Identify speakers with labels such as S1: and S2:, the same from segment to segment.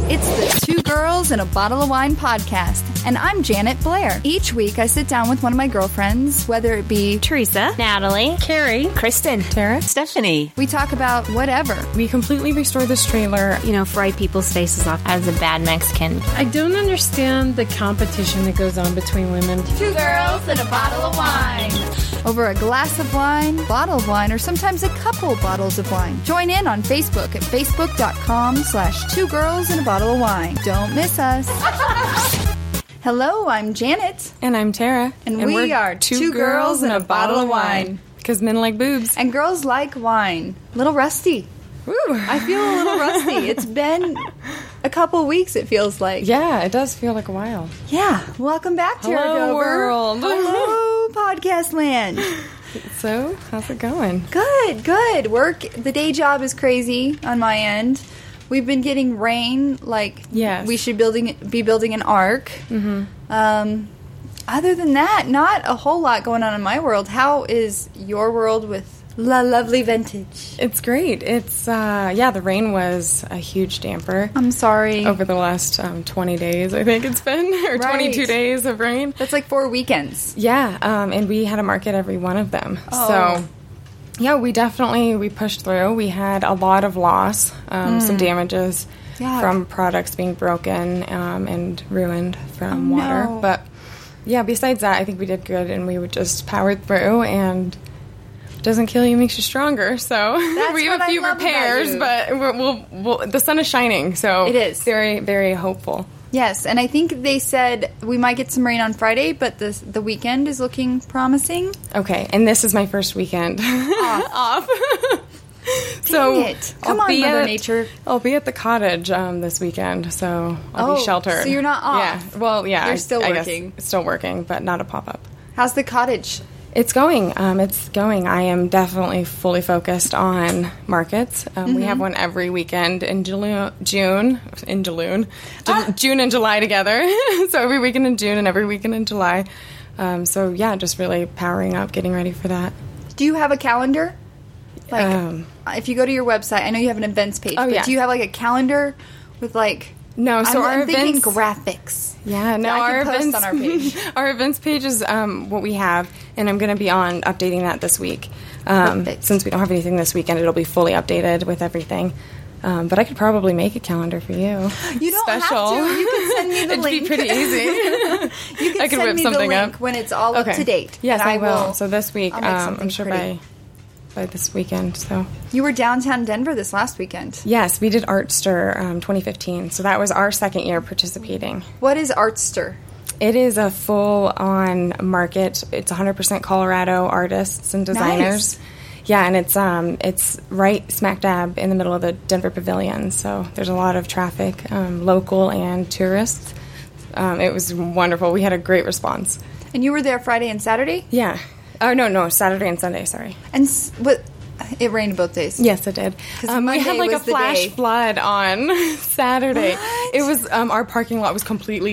S1: It's the Two Girls and a Bottle of Wine podcast, and I'm Janet Blair. Each week I sit down with one of my girlfriends, whether it be
S2: Teresa,
S3: Natalie,
S2: Carrie,
S3: Kristen,
S2: Tara,
S3: Stephanie.
S1: We talk about whatever.
S2: We completely restore this trailer.
S3: Fry people's faces off as a bad Mexican.
S4: I don't understand the competition that goes on between women.
S1: Two girls and a bottle of wine. Over a glass of wine, bottle of wine, or sometimes a couple bottles of wine. Join in on Facebook at facebook.com/2girlsandabottle of wine. Don't miss us. Hello, I'm Janet.
S2: And I'm Tara.
S1: And we are two girls and a bottle of wine.
S2: Because men like boobs.
S1: And girls like wine. A little rusty.
S2: Woo.
S1: I feel a little rusty. It's been a couple weeks, it feels like.
S2: Yeah, it does feel like a while.
S1: Yeah. Welcome back, Tara
S2: Hello,
S1: Dover.
S2: world.
S1: Hello, podcast land.
S2: So, how's it going?
S1: Good. The day job is crazy on my end. We've been getting rain,
S2: yes.
S1: We should be building an ark. Mm-hmm. Other than that, not a whole lot going on in my world. How is your world with La Lovely Vintage?
S2: It's great. It's, the rain was a huge damper.
S1: I'm sorry.
S2: Over the last 20 days, I think it's been, or
S1: Right.
S2: 22 days of rain.
S1: That's like 4 weekends.
S2: Yeah, and we had to market every one of them.
S1: Oh.
S2: So, yeah, we pushed through. We had a lot of loss, some damages from products being broken and ruined from water.
S1: No.
S2: But, yeah, besides that, I think we did good, and we just powered through, and it doesn't kill you, makes you stronger. So we have a few repairs, but we'll the sun is shining, so
S1: it is
S2: very, very hopeful.
S1: Yes, and I think they said we might get some rain on Friday, but the weekend is looking promising.
S2: Okay, and this is my first weekend off.
S1: So Dang it. Come on, Mother Nature.
S2: I'll be at the cottage this weekend, so I'll be sheltered.
S1: So you're not off.
S2: Yeah, well, yeah.
S1: You're still working.
S2: Still working, but not a pop-up.
S1: How's the cottage?
S2: It's going. I am definitely fully focused on markets. We have one every weekend in June and July together. So every weekend in June and every weekend in July. Just really powering up, getting ready for that.
S1: Do you have a calendar? If you go to your website, I know you have an events page, but do you have like a calendar with
S2: No, so
S1: I'm thinking
S2: events
S1: graphics.
S2: Yeah, no,
S1: our
S2: events
S1: post on our page.
S2: Our events page is what we have, and I'm going to be updating that this week. Since we don't have anything this weekend, it'll be fully updated with everything. But I could probably make a calendar for you.
S1: You don't have to. You can send me the link.
S2: It'd be pretty easy.
S1: You can send me the link when it's all up to date.
S2: Yes, I will. So this week,
S1: I'm
S2: sure by this weekend. So
S1: you were downtown Denver this last weekend.
S2: Yes, we did Artster 2015. So that was our second year participating.
S1: What is Artster?
S2: It is a full-on market. It's 100% Colorado artists and designers.
S1: Nice.
S2: Yeah, and it's right smack dab in the middle of the Denver Pavilion. So there's a lot of traffic, local and tourists. It was wonderful. We had a great response.
S1: And you were there Friday and Saturday?
S2: Yeah. Oh, no, Saturday and Sunday, sorry.
S1: And it rained both days?
S2: Yes, it did. We had a flash flood on Saturday.
S1: What?
S2: It was, our parking lot was completely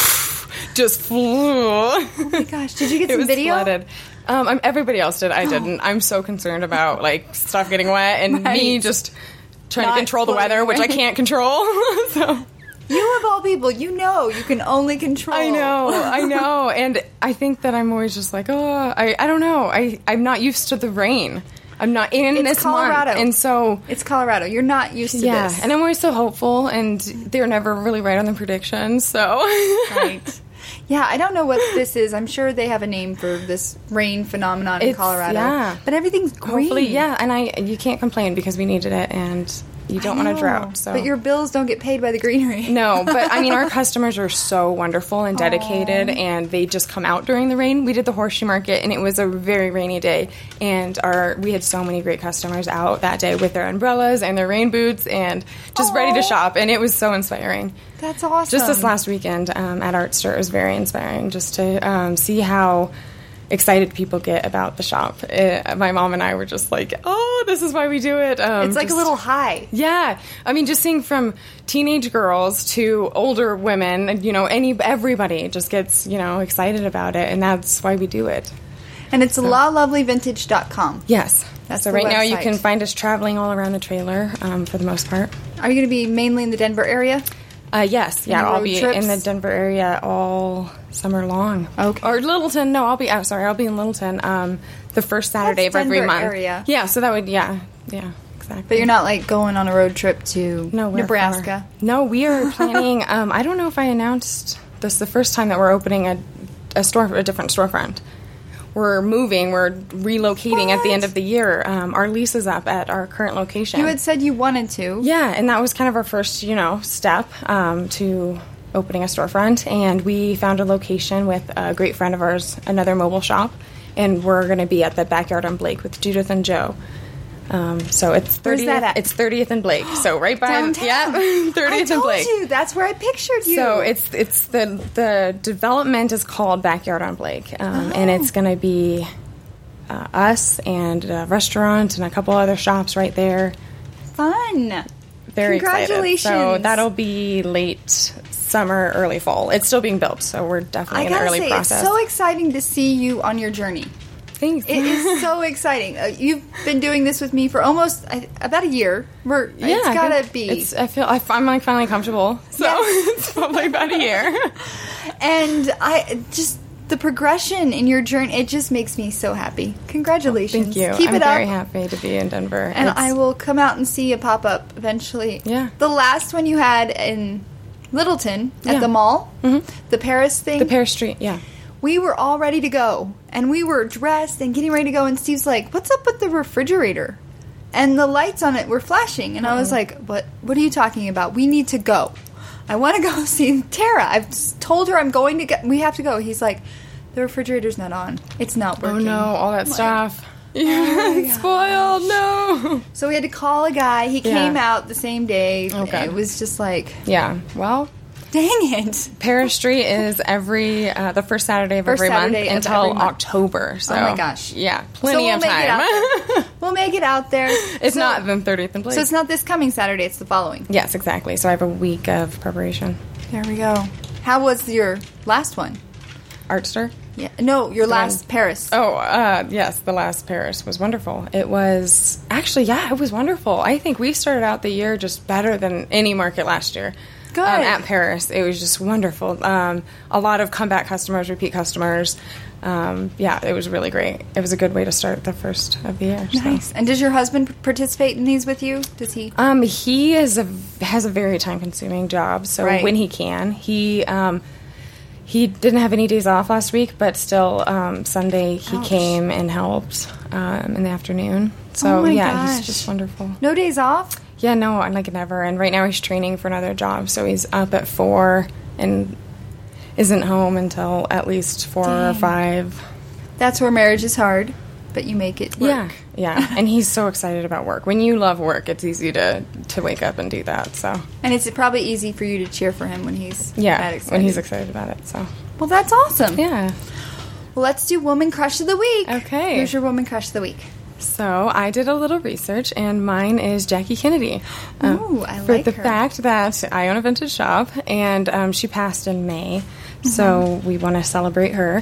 S2: just flew.
S1: Oh my gosh, did you get some video?
S2: Flooded. Everybody else did. I didn't. I'm so concerned about stuff getting wet and me just trying to control the weather, which I can't control. So.
S1: You of all people, you can only control.
S2: I know. And I think that I'm always just I don't know. I'm not used to the rain. I'm not in this
S1: Colorado.
S2: month. And so
S1: it's Colorado. You're not used to this.
S2: Yeah, and I'm always so hopeful, and they're never really right on the predictions, so.
S1: Right. Yeah, I don't know what this is. I'm sure they have a name for this rain phenomenon in Colorado. Yeah. But everything's green.
S2: Hopefully, yeah, and you can't complain because we needed it, and you don't want a drought. So.
S1: But your bills don't get paid by the greenery.
S2: No, but our customers are so wonderful and dedicated, and they just come out during the rain. We did the Horseshoe Market, and it was a very rainy day, and we had so many great customers out that day with their umbrellas and their rain boots and just ready to shop, and it was so inspiring.
S1: That's awesome.
S2: Just this last weekend at Artster was very inspiring, just to see how excited people get about the shop. My mom and I were just this is why we do it.
S1: It's like a little high.
S2: Yeah. Just seeing from teenage girls to older women, everybody just gets, excited about it, and that's why we do it.
S1: And it's lalovelyvintage.com.
S2: Yes.
S1: That's
S2: so right now you can find us traveling all around the trailer for the most part.
S1: Are you going to be mainly in the Denver area?
S2: Yes, yeah,
S1: Any
S2: I'll
S1: road
S2: be
S1: trips?
S2: in the Denver area all summer long.
S1: Okay.
S2: Or Littleton. No, I'll be in Littleton. The first Saturday
S1: That's
S2: of every
S1: Denver
S2: month.
S1: area.
S2: Yeah, so that would exactly.
S1: But you're not like going on a road trip to
S2: No, where
S1: Nebraska.
S2: for? No, we are planning. I don't know if I announced this the first time that we're opening a different storefront. We're moving. We're relocating at the end of the year. Our lease is up at our current location.
S1: You had said you wanted to.
S2: Yeah, and that was kind of our first, step to opening a storefront. And we found a location with a great friend of ours, another mobile shop, and we're going to be at the Backyard on Blake with Judith and Joe. So it's 30th.
S1: Where's that at?
S2: It's 30th and Blake. So right by
S1: Downtown.
S2: yeah, 30th and Blake.
S1: I told you that's where I pictured you.
S2: So it's the development is called Backyard on Blake, and it's going to be us and a restaurant and a couple other shops right there.
S1: fun.
S2: Very
S1: Congratulations.
S2: excited. So that'll be late summer, early fall. It's still being built, so we're definitely
S1: I
S2: in the
S1: gotta
S2: early
S1: say,
S2: process.
S1: it's so exciting to see you on your journey.
S2: Thanks.
S1: It is so exciting. You've been doing this with me for almost about a year. It's gotta be.
S2: I'm like finally comfortable. So
S1: Yes.
S2: it's probably about a year.
S1: And the progression in your journey, it just makes me so happy. Congratulations.
S2: Thank you.
S1: Keep
S2: I'm
S1: it up.
S2: very happy to be in Denver.
S1: And I will come out and see a pop up eventually.
S2: Yeah.
S1: The last one you had in Littleton at
S2: Yeah.
S1: the mall, the Paris thing.
S2: the Paris Street, yeah.
S1: We were all ready to go, and we were dressed and getting ready to go, and Steve's like, "What's up with the refrigerator?" And the lights on it were flashing, and I was like, "What are you talking about? We need to go. I want to go see Tara. I've told her I'm going to get. We have to go." He's like, "The refrigerator's not on. It's not working."
S2: Oh no, all that
S1: I'm like,
S2: stuff. Yeah, it's spoiled. No.
S1: So we had to call a guy. He
S2: Yeah.
S1: came out the same day.
S2: Okay.
S1: It was just like,
S2: Yeah. Well,
S1: dang it.
S2: Paris Street is the first Saturday of
S1: First
S2: every month
S1: Saturday of
S2: until
S1: every month.
S2: October. So,
S1: Oh my gosh.
S2: Yeah, plenty
S1: So
S2: of
S1: we'll make it
S2: time.
S1: out there. We'll make it out there.
S2: It's
S1: So-
S2: not the 30th and Blake.
S1: So it's not this coming Saturday, it's the following.
S2: Yes, exactly. So I have a week of preparation.
S1: There we go. How was your last one?
S2: Art Stir?
S1: Yeah. No, your last Paris.
S2: Oh, yes, the last Paris was wonderful. It was it was wonderful. I think we started out the year just better than any market last year.
S1: Good.
S2: At Paris. It was just wonderful. A lot of comeback customers, repeat customers. It was really great. It was a good way to start the first of the year. so.
S1: Nice. And does your husband participate in these with you? Does he?
S2: He has a very time-consuming job, so
S1: Right.
S2: when he can, he didn't have any days off last week, but still Sunday he
S1: Ouch.
S2: came and helped in the afternoon. So
S1: Oh my
S2: yeah,
S1: gosh.
S2: he's just wonderful.
S1: No days off?
S2: Yeah, no, I like never. And right now he's training for another job, so he's up at 4 and isn't home until at least 4 or
S1: Dang.
S2: 5.
S1: That's where marriage is hard, but you make it work.
S2: Yeah, and he's so excited about work. When you love work, it's easy to wake up and do that. So
S1: And it's probably easy for you to cheer for him when he's that
S2: yeah,
S1: excited.
S2: when he's excited about it. So
S1: Well, that's awesome.
S2: yeah.
S1: Well, let's do Woman Crush of the Week.
S2: Okay.
S1: Here's your Woman Crush of the Week.
S2: So I did a little research, and mine is Jackie Kennedy.
S1: Ooh, I
S2: for
S1: like
S2: the
S1: her.
S2: fact that I own a vintage shop, and she passed in May, so we want to celebrate her.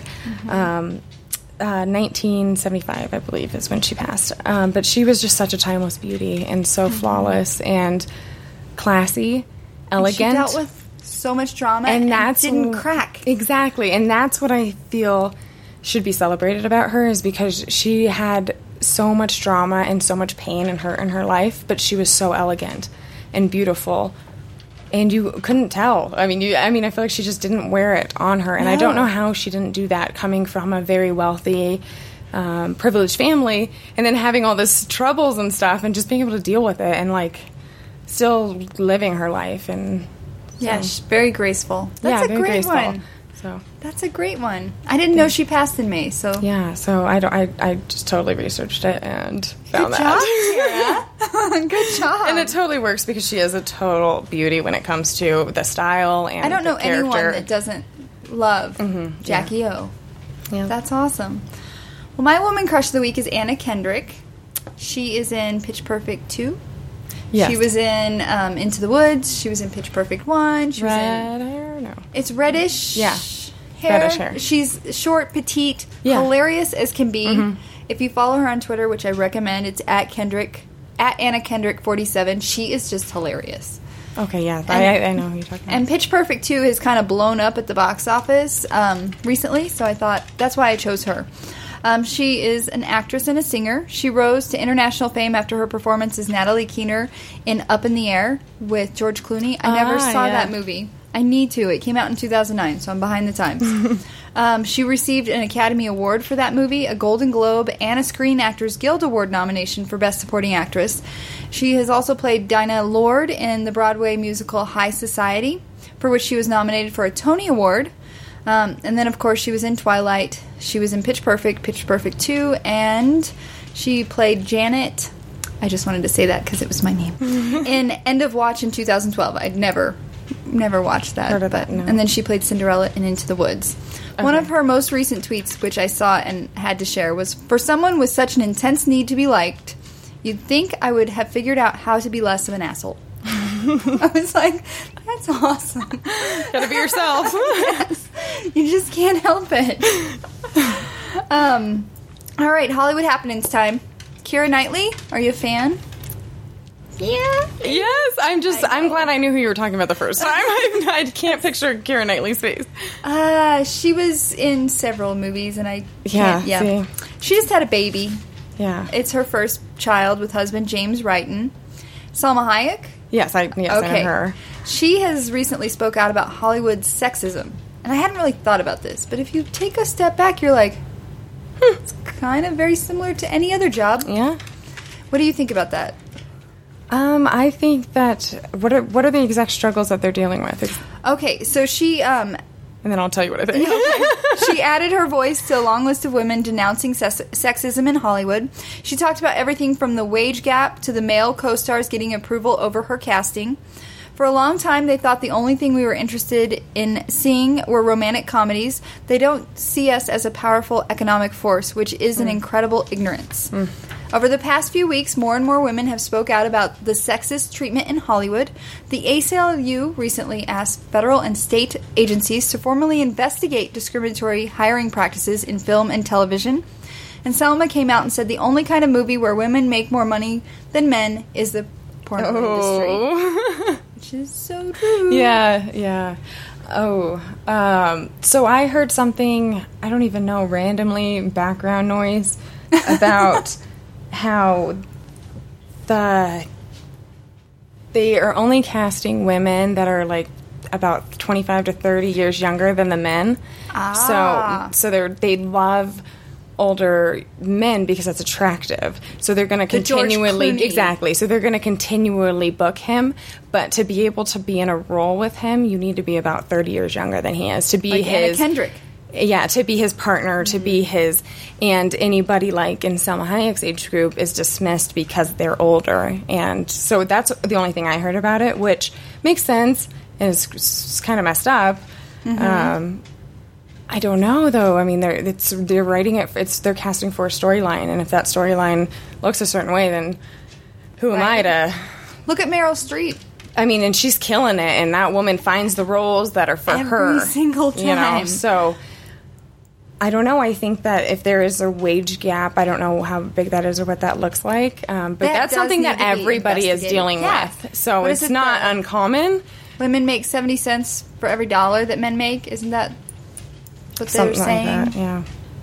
S2: 1975, I believe, is when she passed. But she was just such a timeless beauty, and so flawless and classy, elegant.
S1: She dealt with so much drama
S2: and that's
S1: didn't crack.
S2: Exactly, and that's what I feel should be celebrated about her, is because she had so much drama and so much pain in her life, but she was so elegant and beautiful, and you couldn't tell. I feel like she just didn't wear it on her, and I don't
S1: No.
S2: know how she didn't do that, coming from a very wealthy, privileged family, and then having all this troubles and stuff, and just being able to deal with it, and like still living her life. And
S1: Yeah, she's very graceful. That's
S2: yeah,
S1: a
S2: very
S1: great
S2: graceful.
S1: one.
S2: So
S1: That's a great one. I didn't know she passed in May, so
S2: yeah, so I just totally researched it and found
S1: good
S2: that.
S1: job, Tara. Good job.
S2: And it totally works because she is a total beauty when it comes to the style and
S1: I don't
S2: the
S1: know anyone
S2: character.
S1: that doesn't love Jackie O.
S2: Yeah.
S1: That's awesome. Well, my Woman Crush of the Week is Anna Kendrick. She is in Pitch Perfect 2.
S2: Yes.
S1: She was in Into the Woods. She was in Pitch Perfect 1. She was in...
S2: Red hair? No.
S1: It's reddish
S2: Yeah.
S1: hair.
S2: Reddish hair.
S1: She's short, petite,
S2: Yeah.
S1: hilarious as can be. If you follow her on Twitter, which I recommend, it's at Anna Kendrick 47. She is just hilarious.
S2: Okay, yeah, I know who you're talking about.
S1: And Pitch Perfect 2 has kind of blown up at the box office recently, so I thought that's why I chose her. She is an actress and a singer. She rose to international fame after her performance as Natalie Keener in Up in the Air with George Clooney. I never saw that movie. I need to. It came out in 2009, so I'm behind the times. She received an Academy Award for that movie, a Golden Globe, and a Screen Actors Guild Award nomination for Best Supporting Actress. She has also played Dinah Lord in the Broadway musical High Society, for which she was nominated for a Tony Award. And then, of course, she was in Twilight. She was in Pitch Perfect 2, and she played Janet. I just wanted to say that because it was my name. In End of Watch in 2012. I'd never watched that.
S2: Heard of that, no.
S1: And then she played Cinderella in Into the Woods. Okay. One of her most recent tweets, which I saw and had to share, was, "For someone with such an intense need to be liked, you'd think I would have figured out how to be less of an asshole." I was like, that's awesome.
S2: Gotta be yourself.
S1: Yes. You just can't help it. All right, Hollywood happenings time. Keira Knightley, are you a fan? Yeah.
S2: Yes, I'm glad I knew who you were talking about the first time. I can't picture Keira Knightley's face.
S1: She was in several movies, and
S2: See.
S1: She just had a baby.
S2: Yeah.
S1: It's her first child with husband James Wrighton. Salma Hayek?
S2: Yes, I know her.
S1: She has recently spoke out about Hollywood's sexism. And I hadn't really thought about this, but if you take a step back, you're like, it's kind of very similar to any other job.
S2: Yeah.
S1: What do you think about that?
S2: I think that what are the exact struggles that they're dealing with?
S1: Okay, so she
S2: and then I'll tell you what I think.
S1: She added her voice to a long list of women denouncing sexism in Hollywood. She talked about everything from the wage gap to the male co-stars getting approval over her casting. For a long time, they thought the only thing we were interested in seeing were romantic comedies. They don't see us as a powerful economic force, which is an incredible ignorance. Over the past few weeks, more and more women have spoke out about the sexist treatment in Hollywood. The ACLU recently asked federal and state agencies to formally investigate discriminatory hiring practices in film and television. And Selma came out and said the only kind of movie where women make more money than men is the porno industry. Which is so true.
S2: Yeah. So I heard something, I don't even know, randomly background noise about how they are only casting women that are like about 25 to 30 years younger than the men. So they love older men because that's attractive. So they're going to continually So they're going to continually book him, but to be able to be in a role with him, you need to be about 30 years younger than he is to be
S1: like Anna Kendrick.
S2: Yeah, to be his partner, to be his, and anybody like in Salma Hayek's age group is dismissed because they're older. And so that's the only thing I heard about it, which makes sense and is kind of messed up. I don't know though. I mean, they're writing it. They're casting for a storyline, and if that storyline looks a certain way, then who am I to
S1: look at Meryl Streep?
S2: I mean, and she's killing it, and that woman finds the roles that are for her
S1: every single time.
S2: You know, so I don't know. I think that if there is a wage gap, I don't know how big that is or what that looks like. But that's something that everybody is dealing with. So it's not uncommon.
S1: Women make 70 cents for every dollar that men make. Isn't that what they're saying?
S2: Like that, yeah.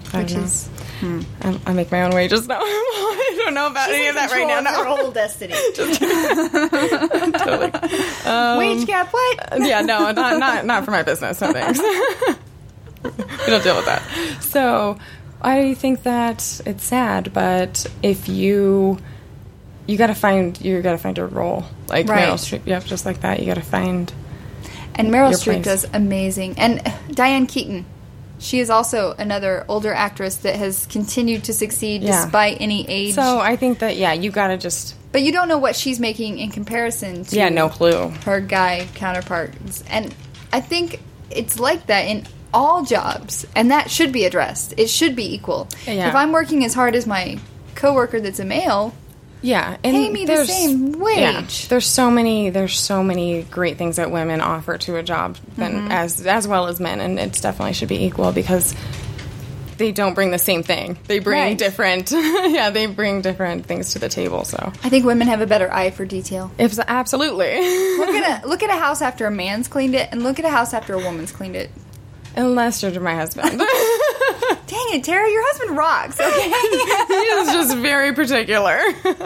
S2: I make my own wages now. I don't know about any of that right now.
S1: Her whole destiny.
S2: Totally.
S1: Wage gap? What?
S2: Yeah, no, not for my business. No thanks. We don't deal with that. So I think that it's sad, but if you got to find your role, like Meryl Streep. Yep, just like that. You got to find.
S1: And Meryl Streep does amazing, and Diane Keaton. She is also another older actress that has continued to succeed despite any age.
S2: So I think that, you got to just...
S1: But you don't know what she's making in comparison to...
S2: no clue.
S1: ...her guy counterparts. And I think it's like that in all jobs, and that should be addressed. It should be equal.
S2: Yeah.
S1: If I'm working as hard as my coworker that's a male...
S2: and
S1: pay me the same wage.
S2: Yeah, there's so many great things that women offer to a job, as well as men, and it definitely should be equal because they don't bring the same thing. They bring
S1: Right.
S2: different, they bring different things to the table. So
S1: I think women have a better eye for detail.
S2: it's absolutely,
S1: Look at a house after a man's cleaned it, and look at a house after a woman's cleaned it.
S2: unless you're my husband.
S1: Dang it, Tara, your husband rocks, okay?
S2: He is just very particular.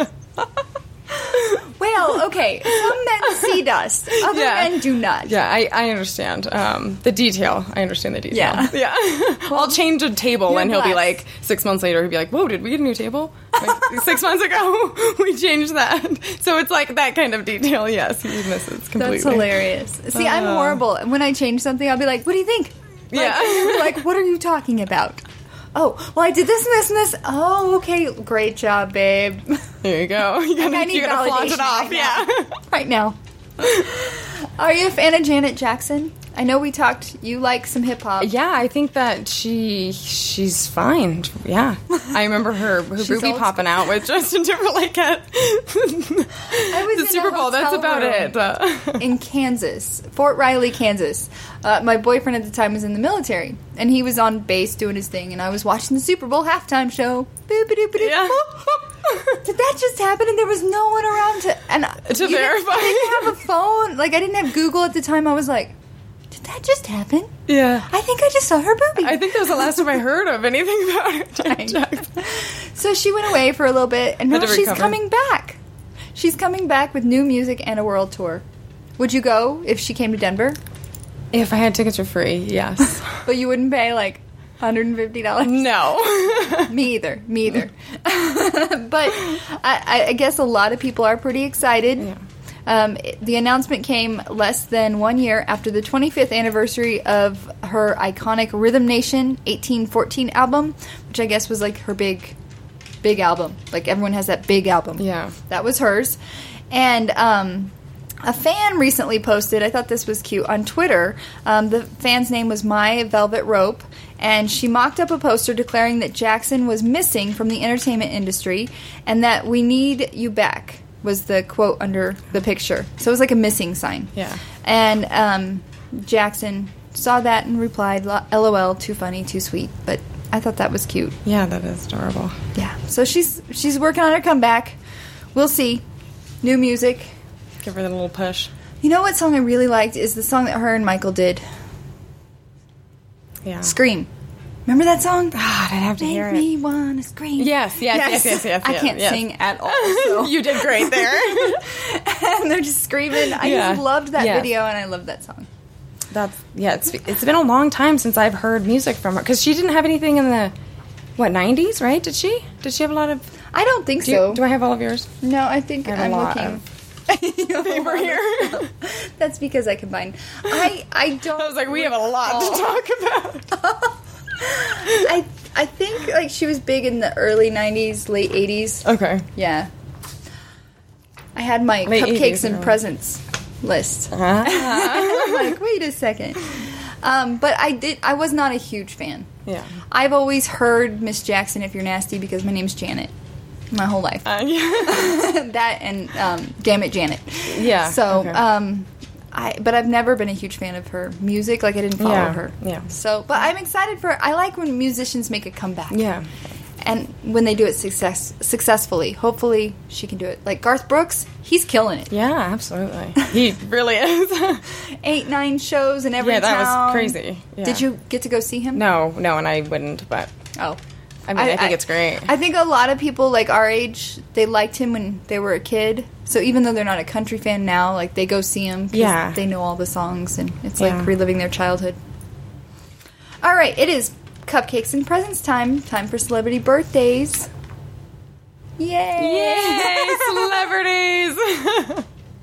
S1: Well, okay, some men see dust, other
S2: Yeah.
S1: men do not.
S2: Yeah, I understand the detail. I understand the detail.
S1: Yeah.
S2: Yeah. I'll change a table
S1: you're
S2: and he'll be
S1: blessed.
S2: like, 6 months later, he'll be like, whoa, did we get a new table? Like, 6 months ago, we changed that. So it's like that kind of detail, yes, he misses completely.
S1: That's hilarious. See, I'm horrible. When I change something, I'll be like, what do you think? Like,
S2: Yeah.
S1: and you'll be like, what are you talking about? Oh, well, I did this and this and this. Oh, okay. Great job, babe.
S2: There you go. You
S1: I
S2: gotta,
S1: need
S2: you gotta flaunt it
S1: validation
S2: off,
S1: right
S2: yeah.
S1: now. Right now. Are you a fan of Janet Jackson? I know we talked, you like some hip hop.
S2: Yeah, I think that she's fine. Yeah. I remember her
S1: She's
S2: boobie
S1: old
S2: popping out with Justin Timberlake at
S1: I was
S2: the
S1: in
S2: Super
S1: a
S2: Bowl. That's
S1: hotel
S2: about
S1: room
S2: it.
S1: in Kansas, Fort Riley, Kansas. My boyfriend at the time was in the military, and he was on base doing his thing, and I was watching the Super Bowl halftime show. Boop-a-doop-a-doop.
S2: Yeah.
S1: Did that just happen? And there was no one around to
S2: To verify.
S1: I didn't have a phone. Like, I didn't have Google at the time. I was like, did that just happen?
S2: Yeah.
S1: I think I just saw her boobie.
S2: I think that was the last time I heard of anything about her. Janet Jackson.
S1: So she went away for a little bit, and now
S2: Had to
S1: she's
S2: recover.
S1: coming back. She's coming back with new music and a world tour. Would you go if she came to Denver?
S2: If I had tickets for free, yes.
S1: But you wouldn't pay like $150?
S2: No.
S1: Me either. But I guess a lot of people are pretty excited.
S2: Yeah.
S1: The announcement came less than 1 year after the 25th anniversary of her iconic Rhythm Nation 1814 album, which I guess was like her big album. Like everyone has that big album.
S2: Yeah.
S1: That was hers. And a fan recently posted, I thought this was cute, on Twitter. The fan's name was My Velvet Rope, and she mocked up a poster declaring that Jackson was missing from the entertainment industry and that "we need you back" was the quote under the picture. So it was like a missing sign.
S2: Yeah.
S1: And Jackson saw that and replied, "LOL, too funny, too sweet." But I thought that was cute.
S2: Yeah, that is adorable.
S1: Yeah. So she's working on her comeback. We'll see. New music.
S2: Give her that little push.
S1: You know what song I really liked is the song that her and Michael did.
S2: Yeah.
S1: Scream. Remember that song?
S2: God, I'd have to
S1: Make
S2: hear
S1: me
S2: it.
S1: wanna scream.
S2: Yes.
S1: I can't
S2: yes.
S1: sing at all. So.
S2: You did great there.
S1: And they're just screaming. I
S2: Yeah.
S1: just loved that
S2: Yes.
S1: video, and I loved that song.
S2: It's been a long time since I've heard music from her because she didn't have anything in the 90s, right? Did she have a lot of?
S1: I don't think so.
S2: Do I have all of yours?
S1: No, I think
S2: I have a
S1: I'm
S2: lot
S1: looking.
S2: Paper here.
S1: That's because I combined. I don't.
S2: I was like, we have a lot to talk about.
S1: I think like she was big in the early 90s, late 80s.
S2: Okay.
S1: Yeah. I had my
S2: Late
S1: cupcakes
S2: 80s,
S1: and
S2: really.
S1: presents list.
S2: Ah.
S1: I'm like, wait a second. But I was not a huge fan.
S2: Yeah.
S1: I've always heard Miss Jackson, If You're Nasty, because my name's Janet. My whole life.
S2: Yeah.
S1: That and Damn It, Janet.
S2: Yeah,
S1: So,
S2: okay.
S1: but I've never been a huge fan of her music. Like, I didn't follow
S2: Yeah,
S1: her.
S2: yeah.
S1: So, but I'm excited for. I like when musicians make a comeback.
S2: Yeah.
S1: And when they do it successfully. Hopefully, she can do it. Like Garth Brooks, he's killing it.
S2: Yeah, absolutely. He really is.
S1: 8-9 shows in every
S2: Yeah, that was
S1: town.
S2: crazy. Yeah.
S1: Did you get to go see him?
S2: No, and I wouldn't, but
S1: Oh.
S2: I mean, I think it's great.
S1: I think a lot of people like our age, they liked him when they were a kid. So even though they're not a country fan now, like they go see him because
S2: Yeah.
S1: they know all the songs and it's
S2: Yeah.
S1: like reliving their childhood. All right, it is cupcakes and presents time. Time for celebrity birthdays. Yay!
S2: Yay, celebrities!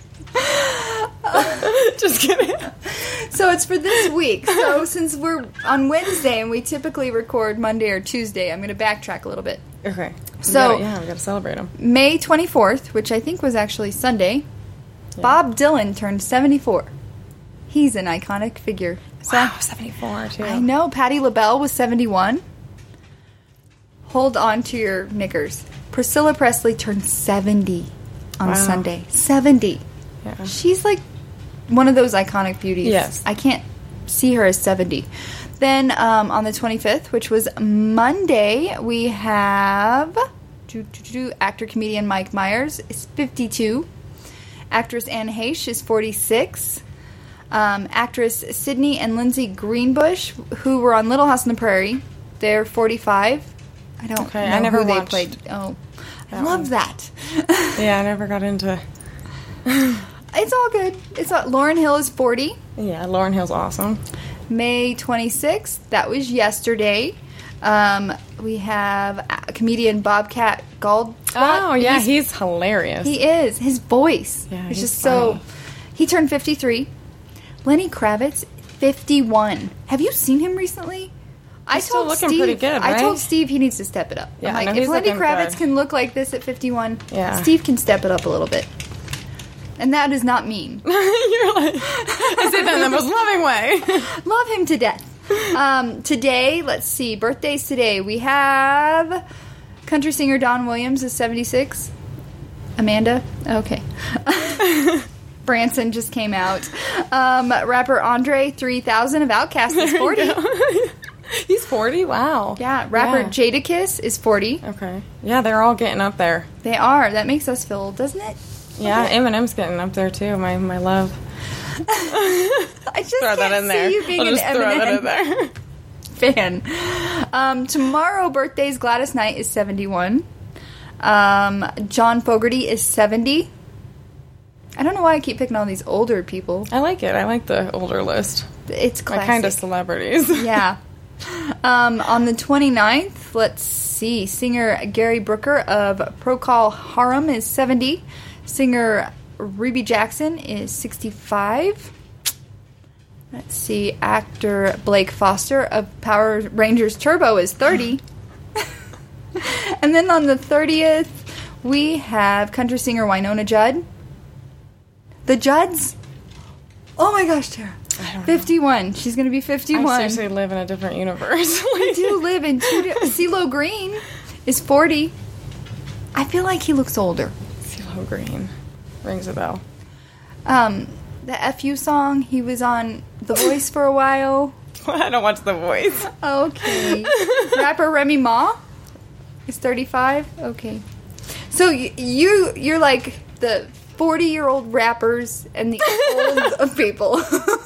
S2: Just kidding.
S1: So it's for this week. So since we're on Wednesday and we typically record Monday or Tuesday, I'm going to backtrack a little bit.
S2: Okay.
S1: So-
S2: we gotta celebrate them.
S1: May 24th, which I think was actually Sunday, Bob Dylan turned 74. He's an iconic figure. So,
S2: Wow, 74 too.
S1: I know. Patti LaBelle was 71. Hold on to your knickers. Priscilla Presley turned 70 on
S2: Wow.
S1: Sunday. 70.
S2: Yeah.
S1: She's like one of those iconic beauties.
S2: Yes.
S1: I can't see her as 70. Then on the 25th, which was Monday, we have actor-comedian Mike Myers is 52. Actress Anne Heche is 46. Actress Sydney and Lindsay Greenbush, who were on Little House on the Prairie, they're 45. I don't know
S2: I never
S1: who
S2: watched
S1: they played. Oh, I love that.
S2: Yeah, I never got into...
S1: It's all good. Lauryn Hill is 40.
S2: Yeah, Lauryn Hill's awesome.
S1: May 26th, that was yesterday. We have comedian Bobcat Goldthwait.
S2: Oh, yeah, he's hilarious.
S1: He is. His voice
S2: Yeah,
S1: is
S2: he's
S1: just
S2: funny.
S1: so... He turned 53. Lenny Kravitz, 51. Have you seen him recently?
S2: He's still looking pretty good,
S1: I
S2: right?
S1: told Steve he needs to step it up.
S2: Yeah,
S1: I'm like,
S2: no,
S1: if
S2: he's
S1: Lenny
S2: looking
S1: Kravitz
S2: good.
S1: can look like this at 51,
S2: Yeah.
S1: Steve can step it up a little bit. And that is not mean.
S2: You're like... I say that in the most loving way.
S1: Love him to death. Today, let's see, birthdays today. We have country singer Don Williams is 76. Amanda? Okay. Branson just came out. Rapper Andre 3000 of Outkast is 40.
S2: He's 40? Wow.
S1: Yeah, rapper
S2: Yeah.
S1: Jadakiss is 40.
S2: Okay. Yeah, they're all getting up there.
S1: They are. That makes us feel old, doesn't it?
S2: Yeah, Eminem's getting up there too, my love.
S1: I just
S2: Throw
S1: can't
S2: that in
S1: see
S2: there.
S1: you being
S2: I'll
S1: an
S2: just throw that in
S1: Eminem
S2: there.
S1: fan. Tomorrow, birthdays, Gladys Knight is 71. John Fogerty is 70. I don't know why I keep picking all these older people.
S2: I like it. I like the older list.
S1: It's classic.
S2: My kind of celebrities.
S1: Yeah. On the 29th, let's see. Singer Gary Brooker of Procol Harum is 70. Singer Ruby Jackson is 65. Let's see. Actor Blake Foster of Power Rangers Turbo is 30. And then on the 30th, we have country singer Winona Judd. The Judds? Oh my gosh, Tara. 51. She's going to be 51.
S2: I seriously live in a different universe.
S1: I do live in CeeLo Green is 40. I feel like he looks older.
S2: CeeLo Green. Rings a bell.
S1: The FU song, he was on The Voice for a while.
S2: I don't watch The Voice.
S1: Okay. Rapper Remy Ma is 35. Okay. So you're like the 40-year-old rappers and the old people.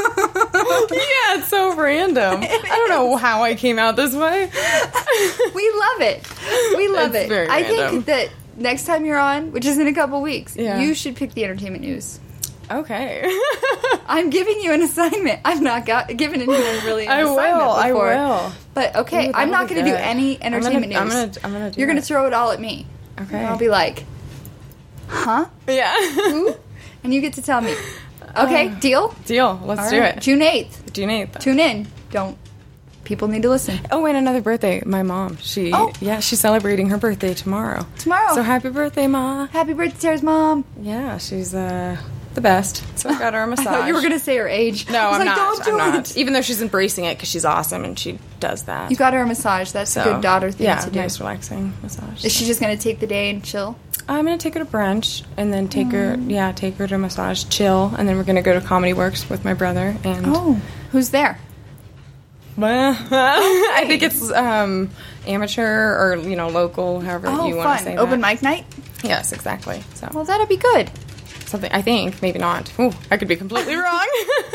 S2: Yeah, it's so random. I don't know how I came out this way.
S1: We love it. We love
S2: It's
S1: it.
S2: very
S1: I
S2: random.
S1: think that next time you're on, which is in a couple weeks,
S2: Yeah.
S1: you should pick the entertainment news.
S2: Okay.
S1: I'm giving you an assignment. I've not given anyone really an assignment
S2: I
S1: before.
S2: will.
S1: But okay,
S2: Ooh,
S1: I'm
S2: that'll
S1: not
S2: be
S1: going to do
S2: good.
S1: any entertainment
S2: I'm
S1: news.
S2: gonna do
S1: You're going to
S2: that.
S1: throw it all at me.
S2: Okay.
S1: And I'll be like, huh?
S2: Yeah.
S1: Who? And you get to tell me. Okay, deal?
S2: Deal. Let's
S1: All
S2: do
S1: right.
S2: it.
S1: June 8th.
S2: June 8th.
S1: Tune in. People need to listen.
S2: Oh, and another birthday. My mom. She's celebrating her birthday tomorrow.
S1: Tomorrow.
S2: So happy birthday, Ma.
S1: Happy birthday, Tara's mom.
S2: Yeah, she's the best. So I got her a massage.
S1: I thought you were going to say her age.
S2: No,
S1: I was
S2: I'm
S1: like,
S2: not.
S1: Don't do
S2: I'm
S1: it.
S2: not. Even though she's embracing it because she's awesome and she does that.
S1: You got her a massage. That's a good daughter thing to do.
S2: nice relaxing massage.
S1: Is she just going to take the day and chill?
S2: I'm gonna take her to brunch and then take her to massage, chill, and then we're gonna go to Comedy Works with my brother. And
S1: Oh, who's there?
S2: I think it's amateur or local, however you want
S1: fun.
S2: to say that.
S1: Open mic night?
S2: Yes, exactly. So
S1: Well, that'll be good.
S2: something I think, maybe not. Ooh, I could be completely wrong.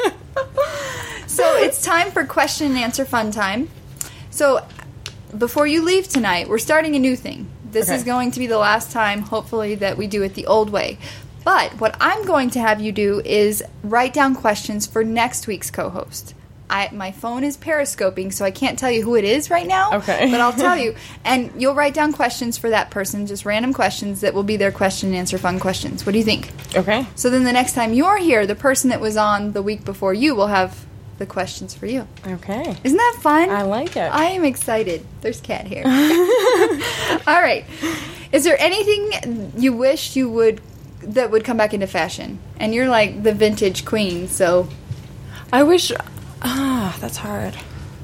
S1: So it's time for question and answer fun time. So before you leave tonight, we're starting a new thing. This
S2: Okay.
S1: is going to be the last time, hopefully, that we do it the old way. But what I'm going to have you do is write down questions for next week's co-host. My phone is periscoping, so I can't tell you who it is right now.
S2: Okay.
S1: But I'll tell you. And you'll write down questions for that person, just random questions that will be their question and answer fun questions. What do you think?
S2: Okay.
S1: So then the next time you're here, the person that was on the week before you will have the questions for you.
S2: Okay.
S1: Isn't that fun?
S2: I like it.
S1: I am excited. There's cat hair. All right. Is there anything you wish that would come back into fashion? And you're like the vintage queen, so
S2: I wish. That's hard.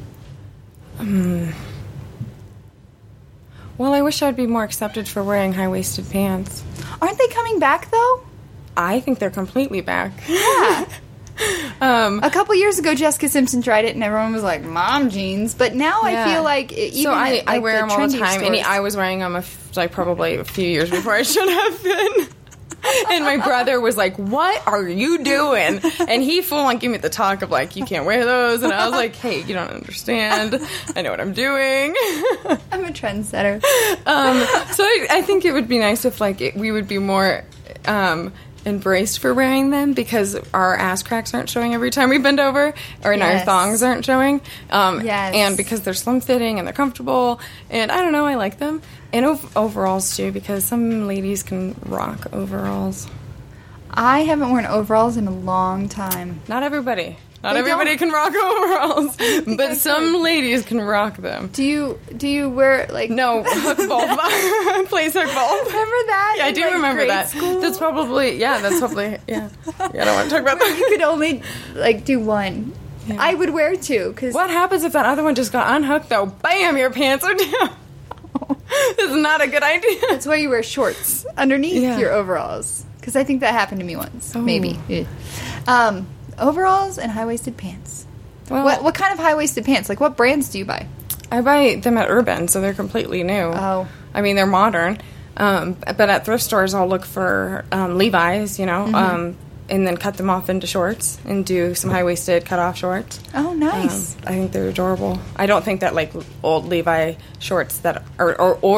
S2: Well, I wish I'd be more accepted for wearing high-waisted pants.
S1: aren't they coming back though?
S2: I think they're completely back.
S1: Yeah. A couple years ago, Jessica Simpson tried it, and everyone was like, "Mom jeans." But now I feel like even
S2: so I,
S1: at, like,
S2: I wear them all the time,
S1: stores,
S2: and I was wearing them probably a few years before I should have been. And my brother was like, "What are you doing?" And he full on gave me the talk of like, "You can't wear those." And I was like, "Hey, you don't understand. I know what I'm doing."
S1: I'm a trendsetter.
S2: So I think it would be nice if like we would be more embraced for wearing them, because our ass cracks aren't showing every time we bend over, or our thongs aren't showing. And because they're slim fitting and they're comfortable, and I don't know, I like them. And overalls too, because some ladies can rock overalls.
S1: I haven't worn overalls in a long time.
S2: Not everybody. Not everybody can rock overalls, but some ladies can rock them.
S1: Do you wear like
S2: no hook ball, place hook ball?
S1: Remember that?
S2: Yeah, I do remember that.
S1: School?
S2: That's probably yeah. I don't want to talk about that.
S1: You could only like do one. Yeah. I would wear two. Cause
S2: what happens if that other one just got unhooked though? Bam, your pants are down. This is not a good idea.
S1: That's why you wear shorts underneath your overalls. Because I think that happened to me once. Oh. Maybe. Overalls and high-waisted pants. Well, what kind of high-waisted pants? Like, what brands do you buy?
S2: I buy them at Urban, so they're completely new.
S1: Oh.
S2: I mean, they're modern. But at thrift stores, I'll look for Levi's, and then cut them off into shorts and do some high-waisted cut-off shorts.
S1: Oh, nice.
S2: I think they're adorable. I don't think that, like, old Levi shorts that are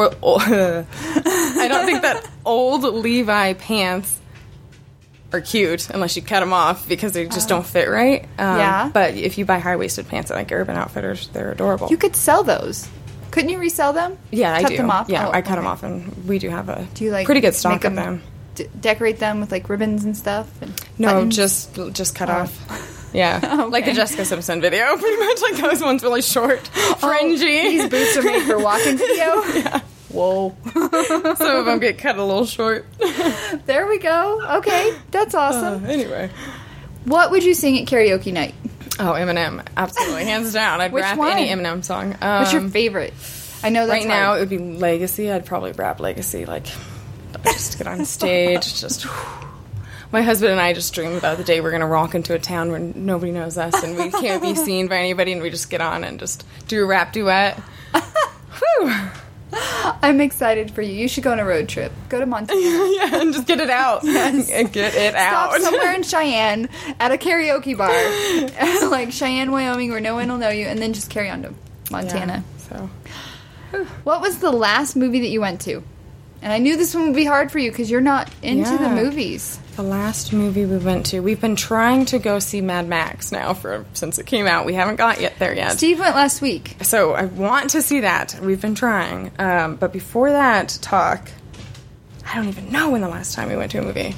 S2: I don't think that old Levi pants are cute unless you cut them off because they just don't fit right. But if you buy high-waisted pants at, like, Urban Outfitters, they're adorable.
S1: You could sell those. Couldn't you resell them?
S2: Yeah, I do.
S1: Cut them off?
S2: Yeah, I cut them off, and we do have a
S1: pretty
S2: good stock of them.
S1: Decorate them with like ribbons and stuff? And
S2: no,
S1: buttons?
S2: just cut off. Yeah, like the Jessica Simpson video, pretty much like those ones really short, fringy.
S1: These boots are made for walking video?
S2: Yeah.
S1: Whoa.
S2: Some of them get cut a little short.
S1: There we go. Okay, that's awesome.
S2: Anyway.
S1: What would you sing at karaoke night?
S2: Oh, Eminem. Absolutely. Hands down. I'd rap any Eminem song.
S1: What's your favorite? I know that's
S2: right now it would be Legacy. I'd probably rap Legacy, like just get on stage, just my husband and I just dream about the day we're going to walk into a town where nobody knows us and we can't be seen by anybody, and we just get on and just do a rap duet. Whew.
S1: I'm excited for you. You should go on a road trip. Go to Montana.
S2: Yeah, and just get it out.
S1: Yes.
S2: Get it out.
S1: Stop somewhere in Cheyenne at a karaoke bar, like Cheyenne, Wyoming, where no one will know you, and then just carry on to Montana.
S2: Yeah, so.
S1: What was the last movie that you went to? And I knew this one would be hard for you because you're not into the movies.
S2: The last movie we went to, we've been trying to go see Mad Max now since it came out. We haven't got there yet.
S1: Steve went last week.
S2: So I want to see that. We've been trying. But before that talk, I don't even know when the last time we went to a movie.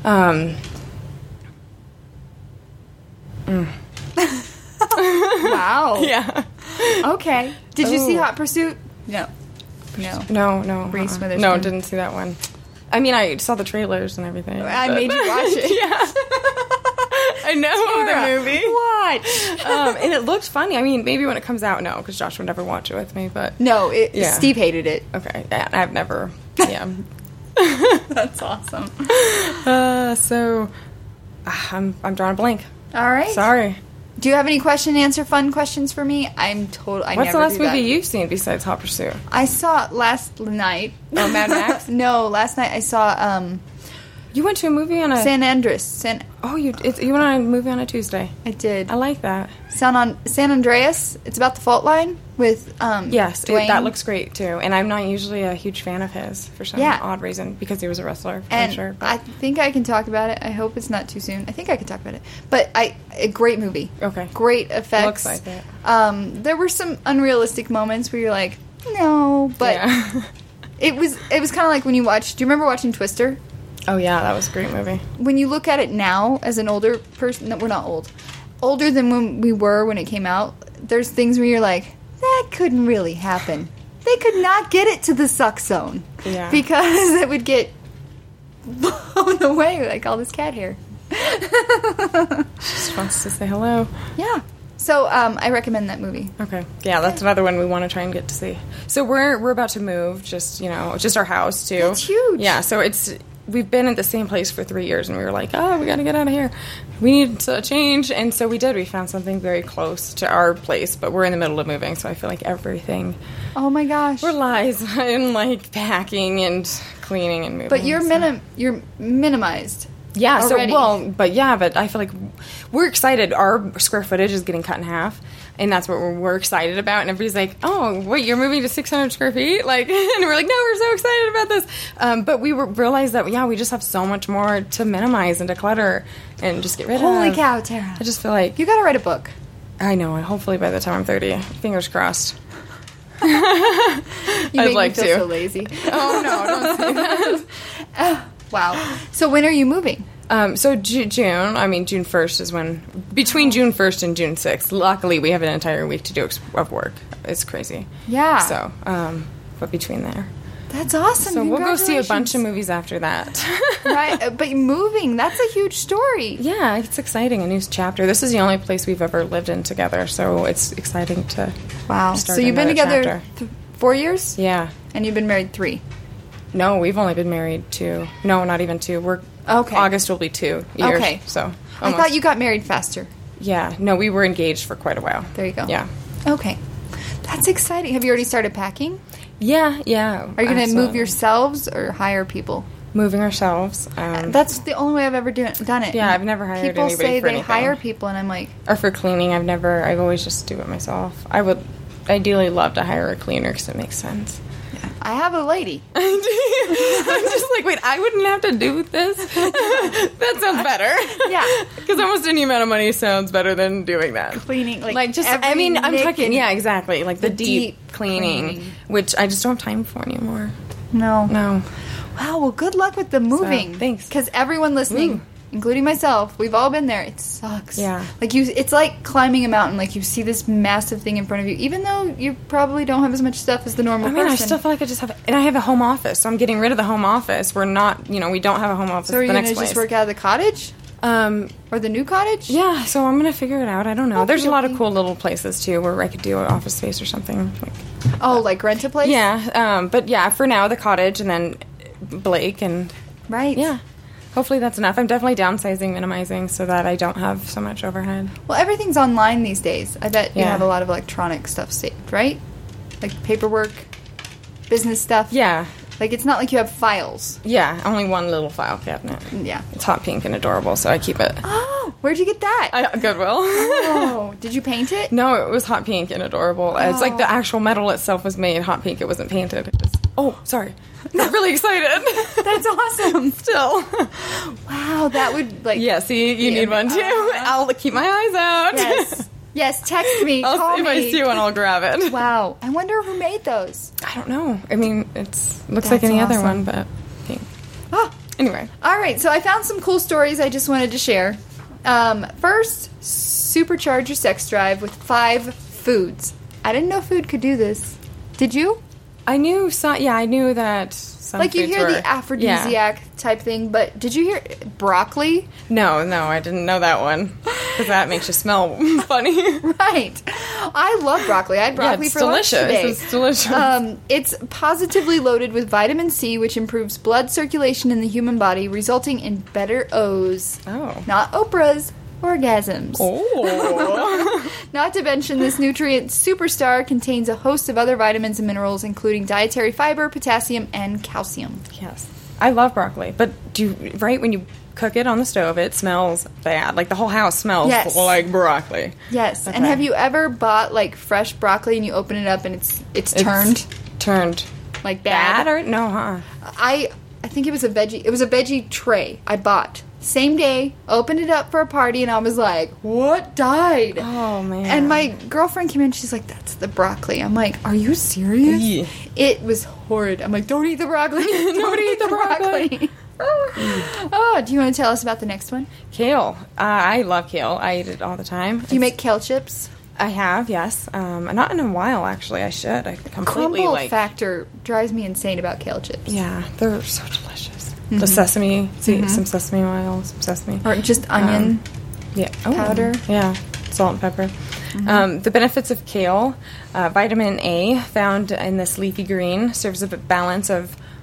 S1: Wow.
S2: Yeah.
S1: Okay. Did you see Hot Pursuit? No.
S2: Reese
S1: Witherspoon.
S2: No, didn't see that one. I mean, I saw the trailers and everything.
S1: I made you watch it.
S2: Yeah. I know the movie.
S1: Watch.
S2: And it looked funny. I mean, maybe when it comes out, no, because Josh would never watch it with me. But
S1: no, Steve hated it.
S2: Okay. Yeah, I've never. Yeah.
S1: That's awesome.
S2: So I'm drawing a blank.
S1: All right.
S2: Sorry.
S1: Do you have any fun questions for me?
S2: What's the last movie you've seen besides Hot Pursuit?
S1: I saw last night.
S2: Oh, Mad Max?
S1: No, last night I saw.
S2: You went to a movie on a
S1: San Andreas.
S2: You went on a movie on a Tuesday.
S1: I did.
S2: I like that.
S1: San Andreas. It's about the fault line with
S2: yes,
S1: Dwayne.
S2: That looks great too. And I'm not usually a huge fan of his for some odd reason because he was a wrestler.
S1: And
S2: I'm sure. But.
S1: I think I can talk about it. I hope it's not too soon. I think I can talk about it. But a great movie.
S2: Okay.
S1: Great effects.
S2: Looks like it.
S1: There were some unrealistic moments where you're like, no, but it was kind of like when you watched. Do you remember watching Twister?
S2: Oh yeah, that was a great movie.
S1: When you look at it now as an older person, no, we're not old. Older than when we were when it came out, there's things where you're like, that couldn't really happen. They could not get it to the suck zone.
S2: Yeah.
S1: Because it would get blown away like all this cat hair.
S2: She just wants to say hello.
S1: Yeah. So I recommend that movie.
S2: Okay. Yeah, that's another one we want to try and get to see. So we're about to move, just our house too.
S1: It's huge.
S2: Yeah, so it's we've been at the same place for 3 years, and we were like, oh, we got to get out of here. We need to change. And so we did. We found something very close to our place, but we're in the middle of moving, so I feel like everything
S1: Oh my gosh.
S2: relies in, like, packing and cleaning and moving.
S1: But you're
S2: so.
S1: you're minimized.
S2: Yeah,
S1: already.
S2: but I feel like we're excited. Our square footage is getting cut in half, and that's what we're excited about. And everybody's like, oh, wait, you're moving to 600 square feet? Like, and we're like, no, we're so excited about this. But we realized that, we just have so much more to minimize and declutter and just get rid of.
S1: Holy cow, Tara.
S2: I just feel like,
S1: You gotta write a book.
S2: I know, hopefully by the time I'm 30, fingers crossed.
S1: You
S2: I'd
S1: make
S2: like
S1: me feel
S2: to.
S1: so lazy.
S2: Oh, no, don't say that.
S1: Wow. So when are you moving?
S2: So June 1st is when, between June 1st and June 6th, luckily we have an entire week to do of work. It's crazy.
S1: Yeah.
S2: So, but between there.
S1: That's awesome.
S2: So we'll go see a bunch of
S1: Congratulations.
S2: movies after that.
S1: Right, but moving, that's a huge story.
S2: Yeah, it's exciting, a new chapter. This is the only place we've ever lived in together, so it's exciting to
S1: Wow.
S2: start
S1: So you've been
S2: another
S1: together
S2: chapter.
S1: 4 years?
S2: Yeah.
S1: And you've been married 3.
S2: No, we've only been married 2. No, not even 2. We're
S1: Okay.
S2: August will be 2 years.
S1: Okay.
S2: So
S1: I
S2: almost.
S1: thought you got married faster.
S2: Yeah. No, we were engaged for quite a while.
S1: There you go.
S2: Yeah.
S1: Okay. That's exciting. Have you already started packing?
S2: Yeah.
S1: Are you going to move yourselves or hire people?
S2: Moving ourselves.
S1: That's the only way I've ever done it.
S2: Yeah, I've never hired
S1: people
S2: anybody
S1: say
S2: for
S1: they
S2: anything.
S1: hire people, and I'm like,
S2: Or for cleaning, I've always just do it myself. I would ideally love to hire a cleaner because it makes sense.
S1: I have a lady.
S2: I'm just like, wait, I wouldn't have to do this? That sounds better.
S1: Yeah.
S2: Because almost any amount of money sounds better than doing that.
S1: Cleaning,
S2: I'm
S1: nick
S2: talking,
S1: and-
S2: yeah, exactly. Like the deep
S1: deep
S2: cleaning, which I just don't have time for anymore.
S1: No.
S2: No.
S1: Wow, well, good luck with the moving.
S2: thanks.
S1: Because everyone listening,
S2: Ooh.
S1: including myself, we've all been there. It sucks.
S2: Yeah.
S1: Like, it's like climbing a mountain. Like, you see this massive thing in front of you, even though you probably don't have as much stuff as the normal
S2: I mean,
S1: person.
S2: I still feel like I just have, and I have a home office, so I'm getting rid of the home office. We're not, we don't have a home office
S1: So are
S2: at
S1: you
S2: the
S1: going
S2: next
S1: to
S2: place.
S1: just work out of the cottage? Or the new cottage?
S2: Yeah, so I'm gonna figure it out. I don't know. There's a lot of
S1: Okay.
S2: cool little places too where I could do an office space or something.
S1: Oh, like rent a place?
S2: Yeah, but yeah, for now the cottage and then Blake and
S1: Right.
S2: yeah. Hopefully that's enough. I'm definitely downsizing, minimizing so that I don't have so much overhead.
S1: Well, everything's online these days. I bet you
S2: Yeah.
S1: have a lot of electronic stuff saved, right? Like paperwork, business stuff.
S2: Yeah,
S1: Like, it's not like you have files.
S2: yeah. Only one little file cabinet.
S1: Yeah.
S2: It's hot pink and adorable, so I keep it.
S1: Oh, where'd you get that?
S2: Goodwill.
S1: Oh, did you paint it?
S2: No, it was hot pink and adorable. It's like the actual metal itself was made hot pink. It wasn't painted. Oh, sorry. I'm really excited.
S1: That's awesome.
S2: Still.
S1: Wow, that would, like...
S2: Yeah, see, you need one too. I'll keep my eyes out.
S1: Yes. Yes, text me. Call
S2: If
S1: me.
S2: I see one, I'll grab it.
S1: Wow. I wonder who made those.
S2: I don't know. I mean, looks like
S1: That's
S2: any other
S1: awesome.
S2: one, but pink.
S1: Oh,
S2: Anyway.
S1: all right. So I found some cool stories I just wanted to share. First, supercharge your sex drive with 5 foods. I didn't know food could do this. Did you?
S2: I knew that some
S1: Like, you
S2: foods
S1: hear
S2: were,
S1: the aphrodisiac type thing, but did you hear broccoli?
S2: No, I didn't know that one. Because that makes you smell funny.
S1: Right. I love broccoli. I had broccoli
S2: it's
S1: for lunch
S2: delicious.
S1: today.
S2: It's delicious.
S1: It's positively loaded with vitamin C, which improves blood circulation in the human body, resulting in better O's.
S2: Oh.
S1: Not Oprah's, orgasms.
S2: Oh.
S1: Not to mention, this nutrient superstar contains a host of other vitamins and minerals, including dietary fiber, potassium, and calcium.
S2: Yes. I love broccoli. But right when you cook it on the stove, it smells bad. Like the whole house smells
S1: Yes.
S2: like broccoli.
S1: Yes. And
S2: Okay.
S1: have you ever bought, like, fresh broccoli and you open it up and it's turned?
S2: Turned
S1: Like bad?
S2: bad or no, huh?
S1: I think it was a veggie tray I bought. Same day, opened it up for a party, and I was like, what died?
S2: Oh, man.
S1: And my girlfriend came in, she's like, that's the broccoli. I'm like, are you serious?
S2: Yeah.
S1: It was horrid. I'm like, don't eat the broccoli. Don't eat the broccoli. Oh, do you want to tell us about the next one?
S2: Kale. I love kale. I eat it all the time.
S1: Do you make kale chips?
S2: I have, yes. Not in a while, actually. I should. I completely
S1: Crumble factor drives me insane about kale chips.
S2: Yeah, they're so delicious. The sesame, some sesame oil, some sesame.
S1: Or just onion.
S2: Yeah.
S1: powder.
S2: Yeah, salt and pepper. The benefits of kale: vitamin A, found in this leafy green, serves as a balance of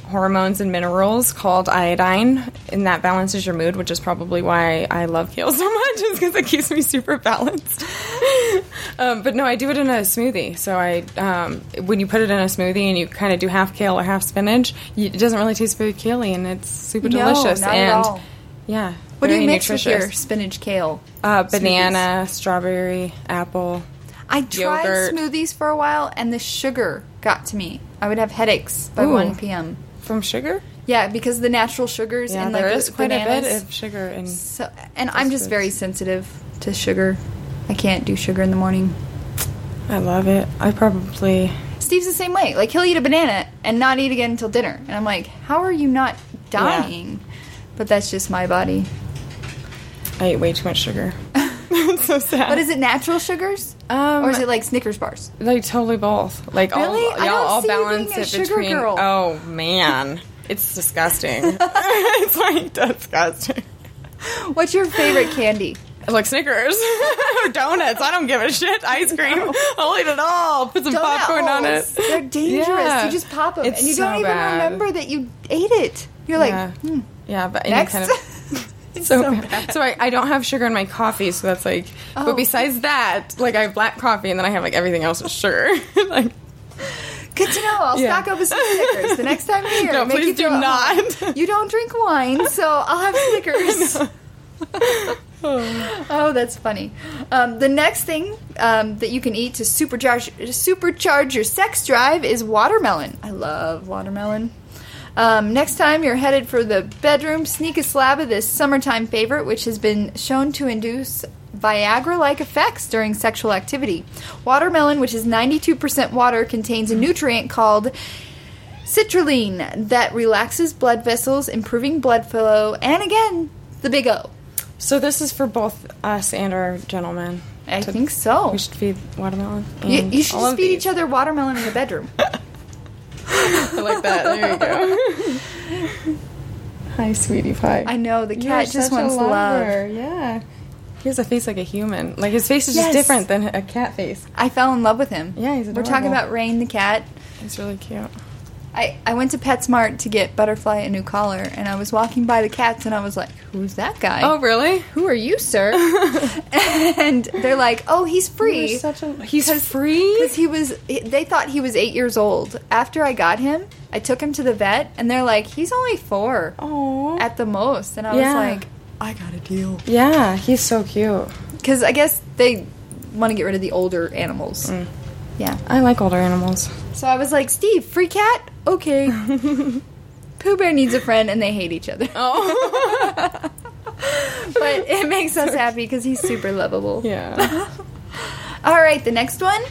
S2: hormones and minerals called iodine, and that balances your mood, which is probably why I love kale so much, is because it keeps me super balanced. But no, I do it in a smoothie. So when you put it in a smoothie and you kind of do half kale or half spinach, it doesn't really taste very kale-y, and it's super delicious.
S1: Not
S2: and
S1: at all.
S2: Yeah.
S1: What do you
S2: very
S1: mix with your
S2: nutritious.
S1: spinach kale?
S2: Banana, strawberry, apple.
S1: I tried
S2: yogurt.
S1: smoothies for a while, and the sugar got to me. I would have headaches by
S2: Ooh.
S1: 1 p.m.
S2: From sugar?
S1: Yeah, because the natural sugars
S2: Yeah,
S1: in like
S2: there
S1: the
S2: is quite
S1: bananas.
S2: a bit of sugar in.
S1: So, and I'm just
S2: foods.
S1: very sensitive to sugar. I can't do sugar in the morning.
S2: I love it. I probably.
S1: Steve's the same way. Like, he'll eat a banana and not eat again until dinner. And I'm like, how are you not dying? But that's just my body.
S2: I eat way too much sugar. It's so sad.
S1: But is it natural sugars? Or is it like Snickers bars?
S2: Like totally both. Like
S1: Really? I don't
S2: I'll
S1: see you
S2: balance
S1: being a
S2: it
S1: sugar
S2: between.
S1: girl.
S2: Oh man, it's disgusting. It's like disgusting.
S1: What's your favorite candy?
S2: Like Snickers or donuts. I don't give a shit. Ice cream. I'll eat it all. Put some
S1: Donut
S2: popcorn on it.
S1: holes. They're dangerous.
S2: Yeah.
S1: You just pop them.
S2: It's
S1: and you
S2: so
S1: don't even
S2: bad.
S1: remember that you ate it. You're like,
S2: Yeah, but
S1: next.
S2: any kind of.
S1: It's
S2: So,
S1: so
S2: bad.
S1: bad.
S2: So I don't have sugar in my coffee, so that's like.
S1: Oh.
S2: But besides that, like I have black coffee, and then I have like everything else with sugar. Like,
S1: Good to know. I'll
S2: Yeah.
S1: stock up with some Snickers the next time you're here.
S2: No,
S1: Make
S2: please
S1: you
S2: do
S1: feel at
S2: not.
S1: home. You don't drink wine, so I'll have Snickers. Oh, that's funny. The next thing that you can eat to supercharge your sex drive is watermelon. I love watermelon. Next time you're headed for the bedroom, sneak a slab of this summertime favorite, which has been shown to induce Viagra-like effects during sexual activity. Watermelon, which is 92% water, contains a nutrient called citrulline that relaxes blood vessels, improving blood flow, and again, the big O.
S2: so this is for both us and our gentlemen.
S1: I think so.
S2: We should feed watermelon.
S1: You should just feed each other watermelon in the bedroom.
S2: I like that. There you go. Hi, sweetie pie.
S1: I know, the
S2: You're
S1: cat just
S2: such a
S1: wants love.
S2: lover. Yeah. He has a face like a human. Like his face is
S1: Yes.
S2: just different than a cat face.
S1: I fell in love with him.
S2: Yeah, he's
S1: We're
S2: adorable.
S1: talking about Rain the cat.
S2: He's really cute.
S1: I went to PetSmart to get Butterfly a new collar, and I was walking by the cats, and I was like, who's that guy?
S2: Oh, really?
S1: Who are you, sir? And they're like, oh, he's free.
S2: He's free?
S1: Because they thought he was 8 years old. After I got him, I took him to the vet, and they're like, he's only 4
S2: Oh.
S1: at the most. And I was
S2: Yeah.
S1: like, I got a deal.
S2: Yeah, he's so cute.
S1: Because I guess they want to get rid of the older animals. Yeah.
S2: I like older animals.
S1: So I was like, Steve, free cat? Okay. Pooh Bear needs a friend, and they hate each other.
S2: Oh.
S1: But it makes us happy because he's super lovable.
S2: Yeah.
S1: All right, the next one.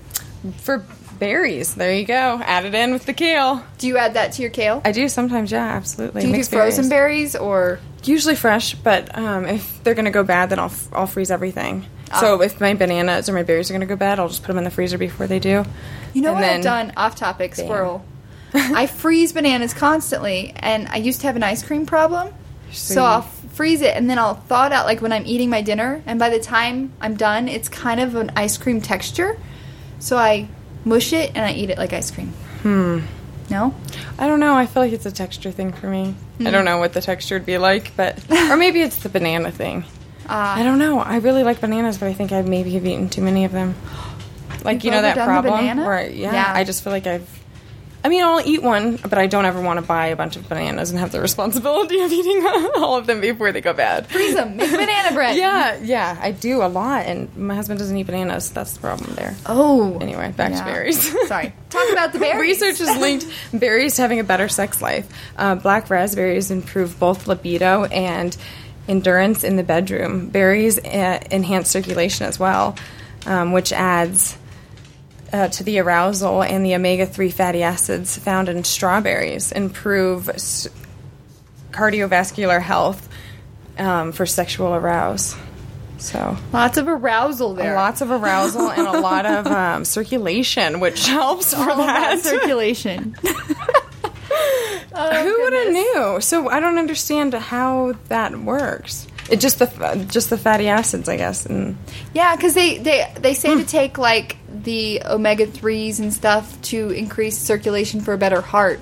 S2: For berries, there you go. Add it in with the kale.
S1: Do you add that to your kale?
S2: I do sometimes, yeah, absolutely.
S1: Do you do
S2: Mixed
S1: frozen berries or?
S2: Usually fresh, but if they're going to go bad, then I'll freeze everything. So if my bananas or my berries are going to go bad, I'll just put them in the freezer before they do.
S1: You know
S2: And
S1: what I've
S2: then-
S1: done? Off topic, squirrel. I freeze bananas constantly, and I used to have an ice cream problem. So I'll freeze it, and then I'll thaw it out like when I'm eating my dinner, and by the time I'm done, it's kind of an ice cream texture. So I mush it, and I eat it like ice cream. No?
S2: I don't know. I feel like it's a texture thing for me. I don't know what the texture would be like, but or maybe it's the banana thing. I don't know. I really like bananas, but I think I maybe have eaten too many of them. Like,
S1: You've
S2: you know that
S1: overdone the
S2: problem
S1: banana?
S2: where
S1: Yeah.
S2: I just feel like I'll eat one, but I don't ever want to buy a bunch of bananas and have the responsibility of eating all of them before they go bad.
S1: Freeze them. Make banana bread.
S2: Yeah, I do a lot, and my husband doesn't eat bananas. That's the problem there.
S1: Oh.
S2: Anyway, back to berries.
S1: Sorry. Talk about the berries.
S2: Research has linked berries to having a better sex life. Black raspberries improve both libido and endurance in the bedroom. Berries enhance circulation as well, which adds to the arousal, and the omega-3 fatty acids found in strawberries improve cardiovascular health for sexual arouse. So
S1: Lots of arousal there.
S2: lots of arousal and a lot of circulation, which helps for
S1: All
S2: that.
S1: about circulation.
S2: Who would have knew? So I don't understand how that works. It just the fatty acids, I guess. And
S1: Yeah, because they say to take like the omega-3s and stuff to increase circulation for a better heart.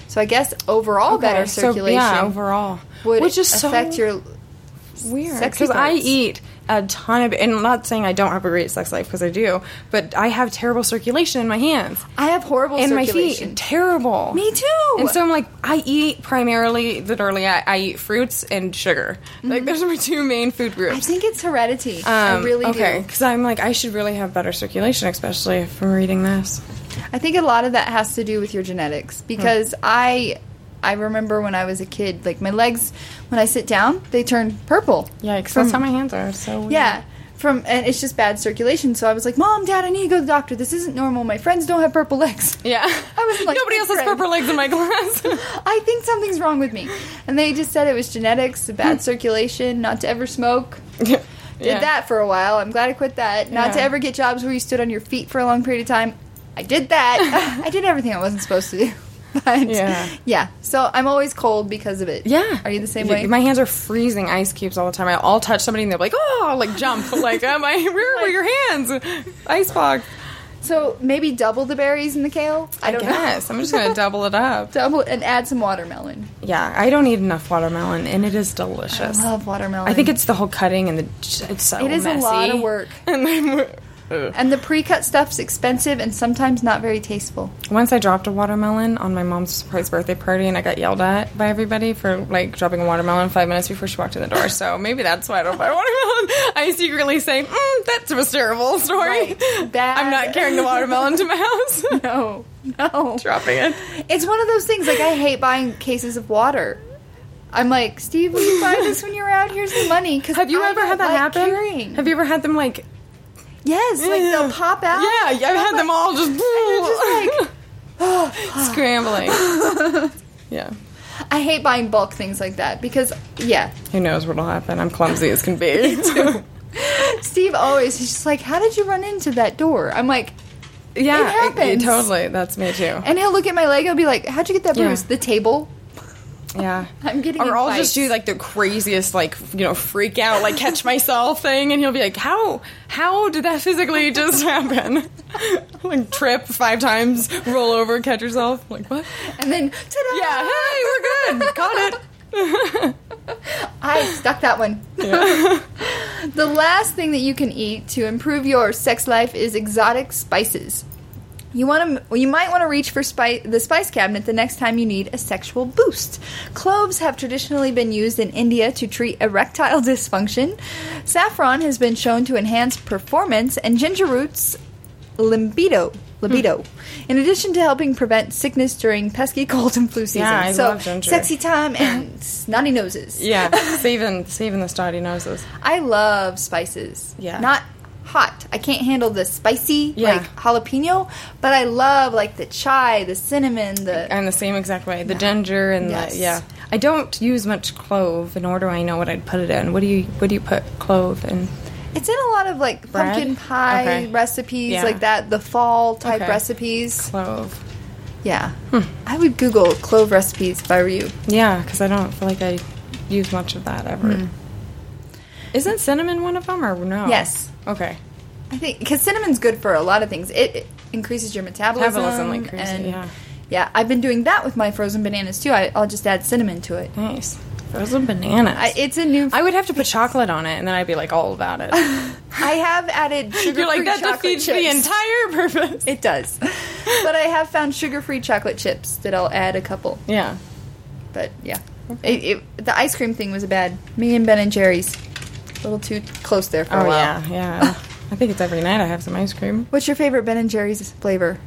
S1: So I guess overall better circulation
S2: overall.
S1: would
S2: Which is
S1: affect
S2: so
S1: your
S2: weird.
S1: sexy
S2: Because I
S1: parts.
S2: eat a ton of, and I'm not saying I don't have a great sex life, because I do, but I have terrible circulation in my hands.
S1: I have horrible
S2: And my
S1: circulation.
S2: feet, terrible.
S1: Me too.
S2: And so I'm like, I eat primarily, literally, I eat fruits and sugar. Like, those are my two main food
S1: Mm-hmm. I
S2: groups.
S1: think it's heredity. I really
S2: Okay,
S1: do.
S2: because I'm like, I should really have better circulation, especially from reading this.
S1: I think a lot of that has to do with your genetics because I remember when I was a kid, like my legs, when I sit down, they turn purple.
S2: Yeah, because that's how my hands are. So weird.
S1: Yeah. And it's just bad circulation. So I was like, Mom, Dad, I need to go to the doctor. This isn't normal. My friends don't have purple legs.
S2: Yeah.
S1: I was like,
S2: Nobody else has purple legs in my class.
S1: I think something's wrong with me. And they just said it was genetics, bad circulation, not to ever smoke. Did that for a while. I'm glad I quit that. Not to
S2: Yeah.
S1: ever get jobs where you stood on your feet for a long period of time. I did that. I did everything I wasn't supposed to do. But yeah. So I'm always cold because of it.
S2: Yeah.
S1: Are you the same way?
S2: My hands are freezing ice cubes all the time. I'll touch somebody and they're like, oh, I'll like jump. Like, where were your hands? Ice block.
S1: So maybe double the berries in the kale? I don't know.
S2: I'm just going to double it up.
S1: Double and add some watermelon.
S2: Yeah, I don't eat enough watermelon, and it is delicious.
S1: I love watermelon.
S2: I think it's the whole cutting and it's so
S1: It is
S2: messy.
S1: a lot of work. And the pre-cut stuff's expensive and sometimes not very tasteful.
S2: Once I dropped a watermelon on my mom's surprise birthday party, and I got yelled at by everybody for like dropping a watermelon 5 minutes before she walked in the door. So maybe that's why I don't buy watermelon. I secretly say, "That's a terrible story."
S1: Right. Bad.
S2: I'm not carrying the watermelon to my house.
S1: No.
S2: Dropping it.
S1: It's one of those things, like, I hate buying cases of water. I'm like, Steve, will you buy this when you're out? Here's the money. Cause
S2: Have you
S1: I
S2: ever
S1: don't
S2: had that
S1: like
S2: happen?
S1: Carrying.
S2: Have you ever had them like?
S1: Yes, like they'll pop out.
S2: Yeah, I've had them all just,
S1: just
S2: scrambling. Yeah.
S1: I hate buying bulk things like that because,
S2: Who knows what'll happen? I'm clumsy as can be.
S1: Steve always, he's just like, how did you run into that door? I'm like,
S2: Yeah,
S1: it happens.
S2: totally. That's me too.
S1: And he'll look at my leg and be like, how'd you get that bruise?
S2: Yeah.
S1: The table?
S2: Yeah.
S1: I'm getting
S2: Or
S1: in
S2: I'll
S1: fights.
S2: just do like the craziest, like, freak out, like catch myself thing, and he'll be like, How did that physically just happen? Like trip 5 times, roll over, catch yourself. Like, what?
S1: And then, ta-da!
S2: Yeah, hey, we're good. Got it.
S1: I stuck that one. The last thing that you can eat to improve your sex life is exotic spices. You might want to reach for the spice cabinet the next time you need a sexual boost. Cloves have traditionally been used in India to treat erectile dysfunction. Saffron has been shown to enhance performance, and ginger roots libido. In addition to helping prevent sickness during pesky cold and flu season.
S2: Yeah, I
S1: so,
S2: love ginger.
S1: sexy time and snotty noses.
S2: Yeah, saving the snotty noses.
S1: I love spices.
S2: Yeah.
S1: Not hot. I can't handle the spicy,
S2: Yeah.
S1: like jalapeno, but I love like the chai, the cinnamon,
S2: I'm the same exact way. The ginger and
S1: Yes.
S2: I don't use much clove, nor do I know what I'd put it in. What do you put clove in?
S1: It's in a lot of like
S2: Bread?
S1: pumpkin pie
S2: Okay.
S1: recipes,
S2: Yeah.
S1: like that, the fall type
S2: Okay.
S1: recipes.
S2: Clove.
S1: Yeah. I would Google clove recipes if I were you.
S2: Yeah, because I don't feel like I use much of that ever. Isn't cinnamon one of them, or no?
S1: Yes.
S2: Okay.
S1: I think because cinnamon's good for a lot of things. It increases your metabolism.
S2: Like crazy,
S1: and
S2: yeah.
S1: Yeah, I've been doing that with my frozen bananas too. I'll just add cinnamon to it.
S2: Nice. Frozen bananas.
S1: It's a new.
S2: I would have to put chocolate on it, and then I'd be like all about it.
S1: I have added sugar-free
S2: You're like, that
S1: chocolate
S2: defeats the
S1: chips.
S2: entire purpose.
S1: It does. But I have found sugar-free chocolate chips that I'll add a couple.
S2: Yeah.
S1: But, yeah. The ice cream thing was bad. Me and Ben and Jerry's. A little too close there for a while.
S2: yeah. I think it's every night I have some ice cream.
S1: What's your favorite Ben and Jerry's flavor?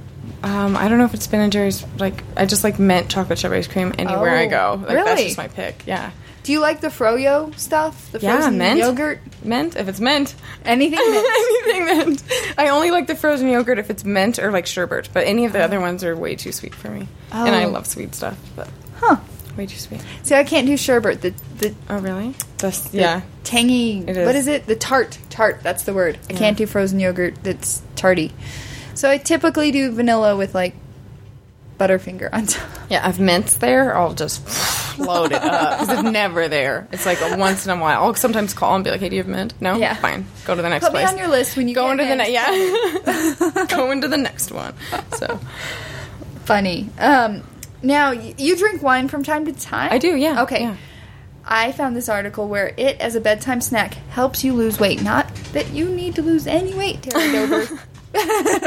S2: I don't know if it's Ben and Jerry's. Like, I just like mint chocolate chip ice cream anywhere I go. Like,
S1: really?
S2: That's just my pick. Yeah.
S1: Do you like the Froyo stuff? The
S2: Yeah,
S1: frozen
S2: mint.
S1: yogurt?
S2: Mint, if it's mint.
S1: Anything mint.
S2: Anything mint. I only like the frozen yogurt if it's mint or like sherbet, but any of the other ones are way too sweet for me.
S1: Oh.
S2: And I love sweet stuff, but
S1: Huh.
S2: way too sweet.
S1: See, I can't do sherbet. The
S2: Oh, really? Yeah.
S1: tangy.
S2: It is.
S1: What is it? The tart. Tart. That's the word. I can't do frozen yogurt that's tarty. So I typically do vanilla with like Butterfinger on top.
S2: Yeah, if mint's there, I'll just load it up because it's never there. It's like a once in a while. I'll sometimes call and be like, "Hey, do you have mint?" No,
S1: Yeah.
S2: fine. Go to the next
S1: Put
S2: place.
S1: me on your list when you
S2: go
S1: get
S2: into the
S1: mint.
S2: yeah. Go into the next one. So
S1: Funny. Now, you drink wine from time to time?
S2: I do, yeah.
S1: Okay.
S2: Yeah.
S1: I found this article where it, as a bedtime snack, helps you lose weight. Not that you need to lose any weight, Terry Dover. But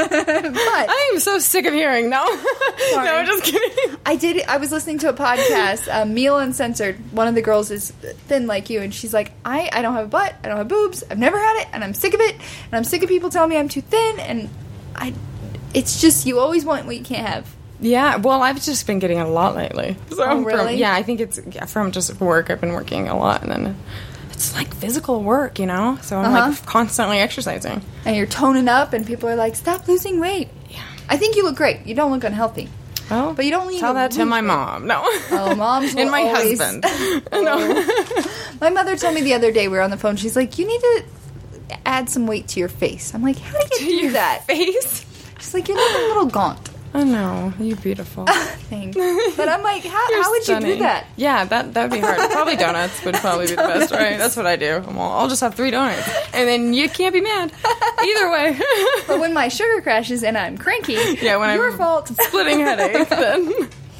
S2: I am so sick of hearing. No.
S1: Sorry.
S2: No, I'm just kidding.
S1: I was listening to a podcast, Meal Uncensored. One of the girls is thin like you, and she's like, I don't have a butt, I don't have boobs, I've never had it, and I'm sick of it, and I'm sick of people telling me I'm too thin, and it's just, you always want what you can't have.
S2: Yeah, well, I've just been getting a lot lately. So
S1: Oh, really?
S2: I think it's from just work. I've been working a lot, and then it's like physical work, you know? So I'm like constantly exercising.
S1: And you're toning up, and people are like, stop losing weight.
S2: Yeah.
S1: I think you look great. You don't look unhealthy.
S2: Well,
S1: But you don't need
S2: tell
S1: to
S2: that to
S1: lose
S2: my
S1: weight.
S2: mom. No.
S1: Oh, moms will
S2: And my
S1: always-
S2: husband. No.
S1: My mother told me the other day, we were on the phone, she's like, you need to add some weight to your face. I'm like, how do you do that?
S2: Face?
S1: She's like, you're looking a little gaunt.
S2: Oh, no. You're beautiful.
S1: Thing. But I'm like,
S2: You're
S1: how would
S2: stunning.
S1: you do that?
S2: Yeah, that would be hard. Probably donuts would probably be the best, right? That's what I do. I'll just have 3 donuts. And then you can't be mad. Either way.
S1: But when my sugar crashes and I'm cranky,
S2: Yeah, when
S1: your
S2: I'm
S1: fault.
S2: splitting headache, then...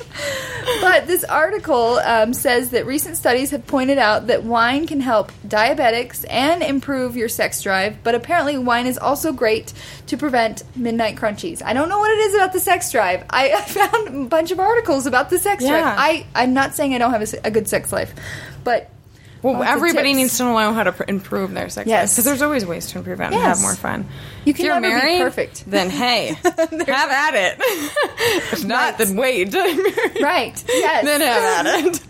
S1: But this article says that recent studies have pointed out that wine can help diabetics and improve your sex drive, but apparently wine is also great to prevent midnight crunchies. I don't know what it is about the sex drive. I found a bunch of articles about the sex
S2: Yeah.
S1: drive. I'm not saying I don't have a good sex life, but...
S2: Well,
S1: lots of
S2: everybody
S1: tips.
S2: needs to know how to improve their sex life.
S1: Yes.
S2: Because there's always ways to improve it and
S1: Yes.
S2: have more fun.
S1: You can
S2: if you're
S1: never be
S2: married,
S1: perfect.
S2: then hey, have at it. If not,
S1: Right.
S2: then wait.
S1: Right, yes.
S2: Then have at it.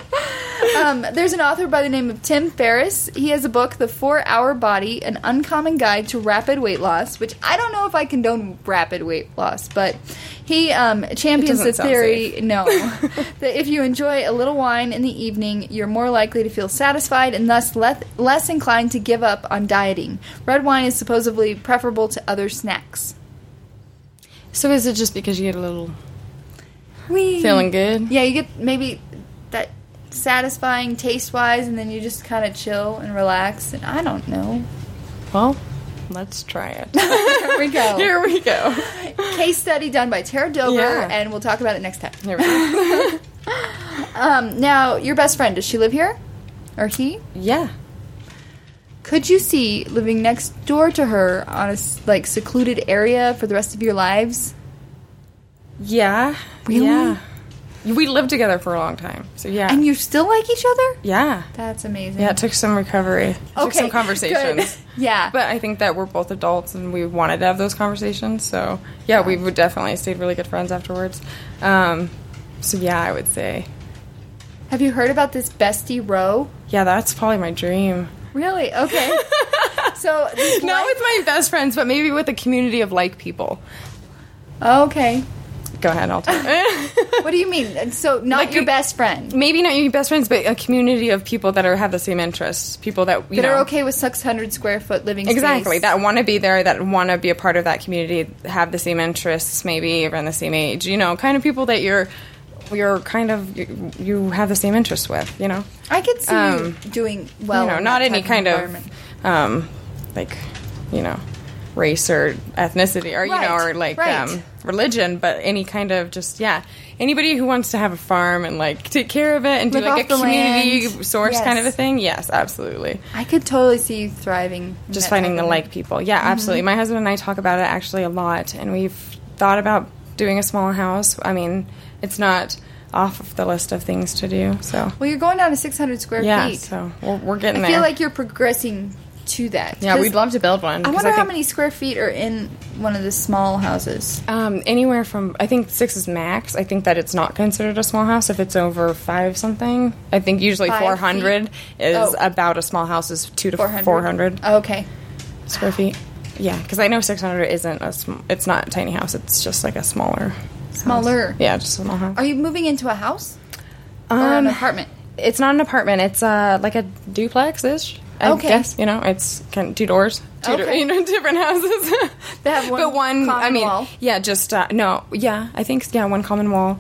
S1: There's an author by the name of Tim Ferriss. He has a book, The 4-Hour Body, An Uncommon Guide to Rapid Weight Loss, which I don't know if I condone rapid weight loss, but he champions
S2: doesn't
S1: the
S2: sound
S1: theory,
S2: safe.
S1: no, that if you enjoy a little wine in the evening, you're more likely to feel satisfied and thus less inclined to give up on dieting. Red wine is supposedly preferable to other snacks.
S2: So is it just because you get a little
S1: Wee.
S2: feeling good?
S1: Yeah, you get maybe that satisfying taste-wise, and then you just kind of chill and relax, and I don't know.
S2: Well, let's try it.
S1: Here we go.
S2: Here we go.
S1: Case study done by Tara Dover,
S2: Yeah.
S1: and we'll talk about it next time.
S2: Here we go.
S1: Now, your best friend, does she live here? Or he?
S2: Yeah.
S1: Could you see living next door to her on a secluded area for the rest of your lives?
S2: Yeah.
S1: Really?
S2: Yeah. We lived together for a long time. So yeah.
S1: And you still like each other?
S2: Yeah.
S1: That's amazing.
S2: Yeah, it took some recovery. It took some conversations.
S1: good. Yeah.
S2: But I think that we're both adults and we wanted to have those conversations. So, yeah, we would definitely stayed really good friends afterwards. So, yeah, I would say.
S1: Have you heard about this bestie row?
S2: Yeah, that's probably my dream.
S1: Really? Okay. So, this
S2: Not with my best friends, but maybe with a community of like people.
S1: Okay.
S2: Go ahead, I'll talk.
S1: What do you mean? So, not
S2: Like
S1: your
S2: a-
S1: best friend?
S2: Maybe not your best friends, but a community of people that have the same interests. People that, you
S1: That
S2: know.
S1: are okay with 600 square foot living space?
S2: Exactly, that want to be there, that want to be a part of that community, have the same interests, maybe around the same age, you know, kind of people that you're kind of, you have the same interests with, you know.
S1: I could see you doing well.
S2: You know,
S1: in
S2: not
S1: that
S2: any
S1: type
S2: kind
S1: environment.
S2: like, you know, race or ethnicity or, you know, or like
S1: right.
S2: religion, but any kind of just, anybody who wants to have a farm and like take care of it and do
S1: Live
S2: like
S1: off
S2: a
S1: the
S2: community
S1: land.
S2: source
S1: Yes.
S2: kind of a thing. Yes, absolutely.
S1: I could totally see you thriving. in
S2: Just
S1: that
S2: finding
S1: type
S2: the
S1: of-
S2: like people. Yeah, absolutely. My husband and I talk about it actually a lot, and we've thought about doing a small house. I mean, it's not off of the list of things to do. So
S1: Well, you're going down to 600 square
S2: yeah,
S1: feet.
S2: so we're getting
S1: I
S2: there.
S1: feel like you're progressing to that.
S2: yeah,
S1: 'Cause
S2: we'd love to build one.
S1: I
S2: 'cause
S1: wonder how
S2: think,
S1: many square feet are in one of the small houses.
S2: anywhere from, I think 6 is max. I think that it's not considered a small house if it's over 5 something. I think usually
S1: 5
S2: 400 is
S1: Oh.
S2: about a small house is 2 to
S1: 400.
S2: 400
S1: Okay.
S2: square feet. Yeah, because I know 600 isn't it's not a tiny house. It's just like a smaller.
S1: Smaller.
S2: House. Yeah, just a small house.
S1: Are you moving into a house? Or an apartment?
S2: It's not an apartment. It's like a duplex-ish. I
S1: Okay.
S2: guess, you know, it's kind of 2 doors,
S1: Okay.
S2: different houses.
S1: They have one
S2: but one,
S1: common
S2: I mean,
S1: wall?
S2: yeah, just no, yeah, I think one common wall.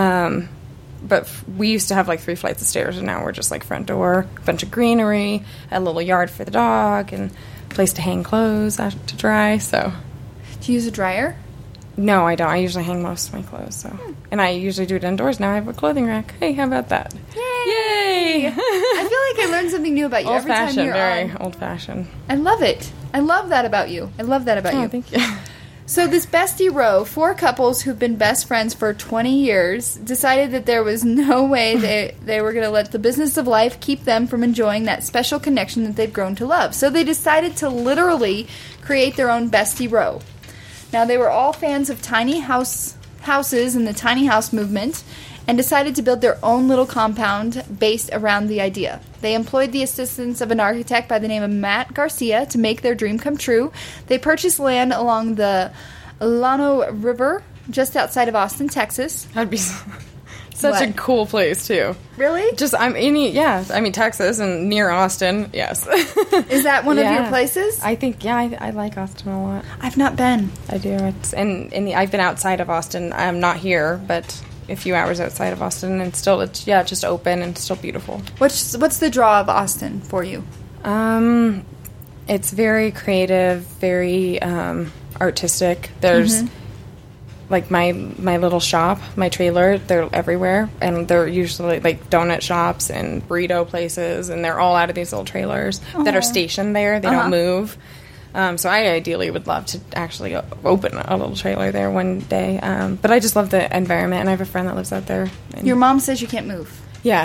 S2: But we used to have like 3 flights of stairs, and now we're just like front door, a bunch of greenery, a little yard for the dog, and a place to hang clothes to dry. So
S1: Do you use a dryer?
S2: No, I don't. I usually hang most of my clothes, so. And I usually do it indoors. Now I have a clothing rack. Hey, how about that?
S1: Yay!
S2: Yay!
S1: I feel like I learn something new about you every time
S2: Old-fashioned,
S1: you're
S2: very
S1: on.
S2: old-fashioned.
S1: I love it. I love that about you. I love that about
S2: Oh,
S1: you.
S2: thank you.
S1: So this bestie row, 4 couples who've been best friends for 20 years, decided that there was no way they were going to let the business of life keep them from enjoying that special connection that they've grown to love. So they decided to literally create their own bestie row. Now, they were all fans of tiny houses and the tiny house movement, and decided to build their own little compound based around the idea. They employed the assistance of an architect by the name of Matt Garcia to make their dream come true. They purchased land along the Llano River, just outside of Austin, Texas.
S2: That'd be such a
S1: What?
S2: cool place, too.
S1: Really?
S2: Just, Texas and near Austin, yes.
S1: Is that one of your
S2: Yeah.
S1: places?
S2: I think, I like Austin a lot.
S1: I've not been.
S2: I do. It's I've been outside of Austin. I'm not here, but a few hours outside of Austin, and still, it's just open and still beautiful.
S1: What's the draw of Austin for you?
S2: It's very creative, very artistic. There's like my little shop, my trailer. They're everywhere, and they're usually like donut shops and burrito places, and they're all out of these little trailers that are stationed there. They don't move. So I ideally would love to actually open a little trailer there one day. But I just love the environment, and I have a friend that lives out there. And
S1: Your mom says you can't move.
S2: yeah.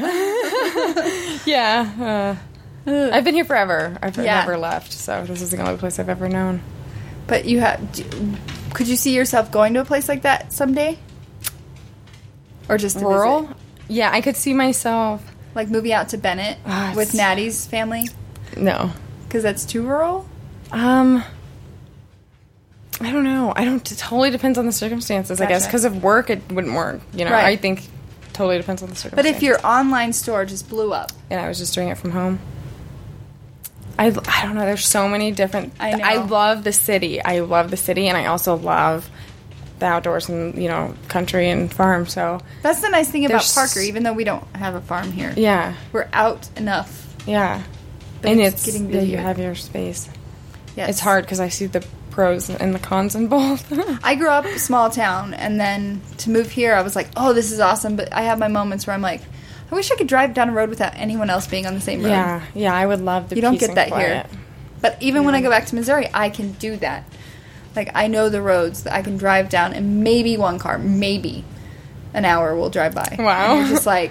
S2: Yeah. I've been here forever. I've never left, so this is the only place I've ever known.
S1: But you have. Could you see yourself going to a place like that someday? Or just to
S2: Rural?
S1: visit?
S2: Yeah, I could see myself.
S1: Like moving out to Bennett with Natty's family?
S2: No.
S1: Because that's too rural?
S2: I don't know. It totally depends on the circumstances, I guess.
S1: Gotcha.
S2: Because of work, it wouldn't work.
S1: Right.
S2: I think totally depends on the
S1: But
S2: circumstances.
S1: if your online store just blew up,
S2: And I was just doing it from home. I don't know. There's so many different...
S1: I know.
S2: I love the city. And I also love the outdoors and, country and farm, so...
S1: that's the nice thing about
S2: There's-
S1: Parker, even though we don't have a farm here.
S2: Yeah.
S1: We're out enough.
S2: Yeah.
S1: But
S2: And
S1: it's getting
S2: you
S1: busier.
S2: have your space.
S1: Yes.
S2: It's hard because I see the pros and the cons in both.
S1: I grew up small town, and then to move here, I was like, oh, this is awesome. But I have my moments where I'm like, I wish I could drive down a road without anyone else being on the same road.
S2: Yeah, I would love the
S1: You don't
S2: peace
S1: get
S2: and
S1: that
S2: quiet.
S1: here. But even when I go back to Missouri, I can do that. Like, I know the roads that I can drive down, and maybe one car, maybe an hour will drive by.
S2: Wow.
S1: And you're just like,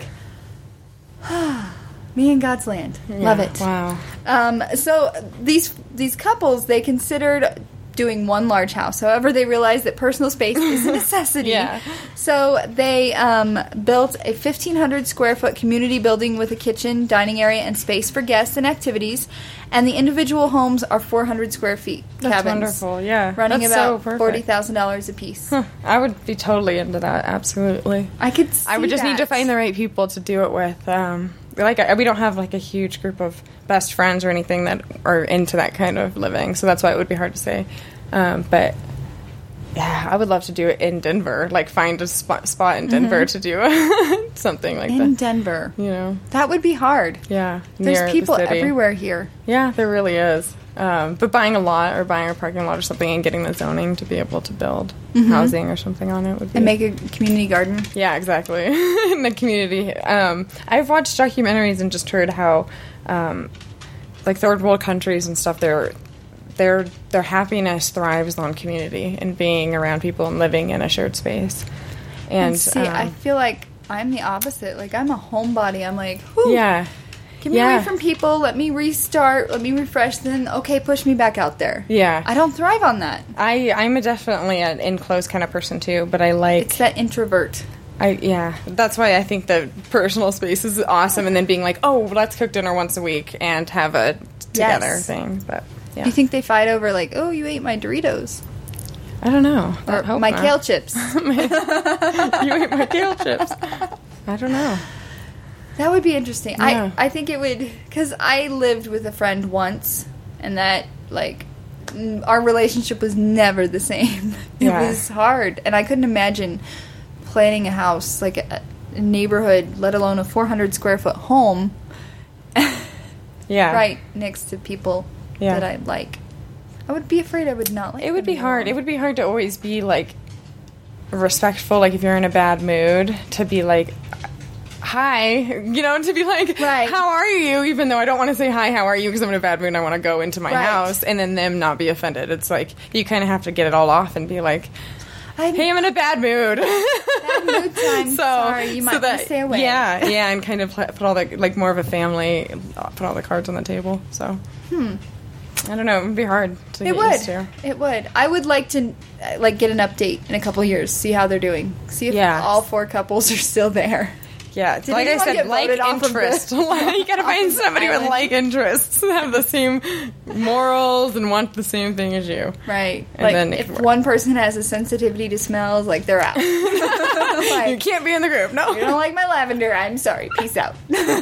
S1: me and God's land. Love it.
S2: Wow.
S1: So these couples, they considered doing one large house. However, they realized that personal space is a necessity.
S2: Yeah.
S1: So they built a 1,500 square foot community building with a kitchen, dining area, and space for guests and activities. And the individual homes are 400 square feet
S2: That's
S1: cabins.
S2: wonderful, yeah.
S1: Running
S2: That's
S1: about
S2: so perfect.
S1: $40,000 a piece.
S2: I would be totally into that, absolutely.
S1: I could see
S2: I would just need to
S1: that.
S2: find the right people to do it with. We don't have like a huge group of best friends or anything that are into that kind of living, so that's why it would be hard to say. But yeah, I would love to do it in Denver. Like find a spot in Denver to do something like
S1: in
S2: that.
S1: Denver.
S2: That
S1: would be hard.
S2: Yeah, near
S1: There's
S2: the
S1: people
S2: city.
S1: everywhere here.
S2: Yeah, there really is. But buying a lot or buying a parking lot or something and getting the zoning to be able to build housing or something on it would be...
S1: And make a community garden.
S2: Yeah, exactly. In the community. I've watched documentaries and just heard how, like third world countries and stuff, their happiness thrives on community and being around people and living in a shared space. And
S1: see, I feel like I'm the opposite. Like, I'm a homebody. I'm like, whew,
S2: yeah.
S1: get me away from people. Let me restart. Let me refresh. Then, okay, push me back out there.
S2: Yeah.
S1: I don't thrive on that.
S2: I'm definitely an enclosed kind of person too, but I like...
S1: It's that introvert.
S2: That's why I think the personal space is awesome, and then being like, oh, let's cook dinner once a week and have a together thing. But yeah,
S1: Do you think they fight over, like, oh, you ate my Doritos?
S2: I don't know.
S1: Or my kale chips?
S2: You ate my kale chips. I don't know.
S1: That would be interesting.
S2: Yeah.
S1: I think it would, because I lived with a friend once, and that, like, our relationship was never the same. It
S2: Yeah.
S1: was hard, and I couldn't imagine planning a house, like a neighborhood, let alone a 400 square foot home,
S2: Yeah.
S1: right next to people
S2: Yeah.
S1: that I like. I would be afraid I would not like
S2: It would
S1: them
S2: be hard.
S1: anymore.
S2: It would be hard to always be, like, respectful. Like, if you're in a bad mood, to be like, hi, you know, to be like,
S1: Right.
S2: how are you? Even though I don't want to say hi, how are you? Because I'm in a bad mood and I want to go into my
S1: Right.
S2: house, and then them not be offended. It's like, you kind of have to get it all off and be like, hey, I'm in a bad mood.
S1: Bad mood time. Sorry, you might want to stay away.
S2: Yeah, and kind of put all the, like, more of a family, put all the cards on the table. So, I don't know. It would be hard to
S1: It
S2: get used to.
S1: would. It would. I would like to get an update in a couple years, see how they're doing, see if
S2: Yeah.
S1: all 4 couples are still there.
S2: Yeah,
S1: Did
S2: like I
S1: anyone
S2: said,
S1: get
S2: like
S1: voted off of
S2: interest.
S1: the-
S2: You gotta find
S1: of the
S2: somebody with
S1: island?
S2: like interests, have the same morals, and want the same thing as you.
S1: Right.
S2: And
S1: Like,
S2: then it
S1: if
S2: could work.
S1: one person has a sensitivity to smells, like, they're out.
S2: You
S1: Like,
S2: can't be in the group. No.
S1: you don't like my lavender, I'm sorry. Peace out.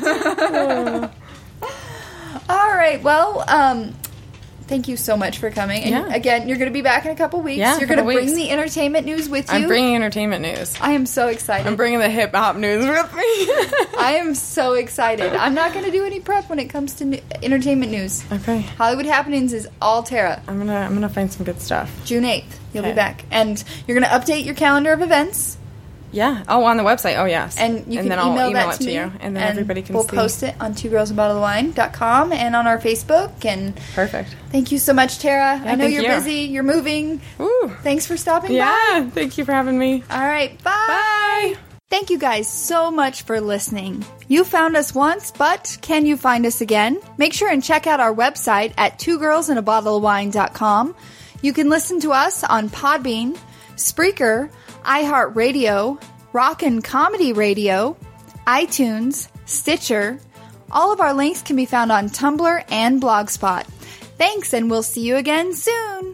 S1: All right. Well, thank you so much for coming. And
S2: Yeah.
S1: again, you're going to be back in a couple weeks.
S2: Yeah,
S1: You're going to
S2: couple
S1: bring
S2: weeks.
S1: the entertainment news with you.
S2: I'm bringing entertainment news.
S1: I am so excited.
S2: I'm bringing the hip hop news with me.
S1: I am so excited. I'm not going to do any prep when it comes to entertainment news.
S2: Okay,
S1: Hollywood Happenings is all Tara.
S2: I'm gonna find some good stuff.
S1: June 8th, you'll be
S2: Okay.
S1: back. And you're going to update your calendar of events.
S2: Yeah. Oh, on the website. Oh, yes.
S1: And you can
S2: then I'll
S1: email that
S2: it to
S1: me,
S2: you, and then everybody can
S1: we'll
S2: see.
S1: post it on twogirlsandbottleofwine.com and on our Facebook. And
S2: Perfect.
S1: thank you so much, Tara. I know
S2: thank
S1: you're
S2: you.
S1: busy. You're moving.
S2: Ooh.
S1: Thanks for stopping by.
S2: Yeah. Thank you for having me.
S1: All right. Bye.
S2: Bye.
S1: Thank you guys so much for listening. You found us once, but can you find us again? Make sure and check out our website at twogirlsandabottleofwine.com. You can listen to us on Podbean, Spreaker, iHeartRadio, Rockin' Comedy Radio, iTunes, Stitcher. All of our links can be found on Tumblr and Blogspot. Thanks, and we'll see you again soon.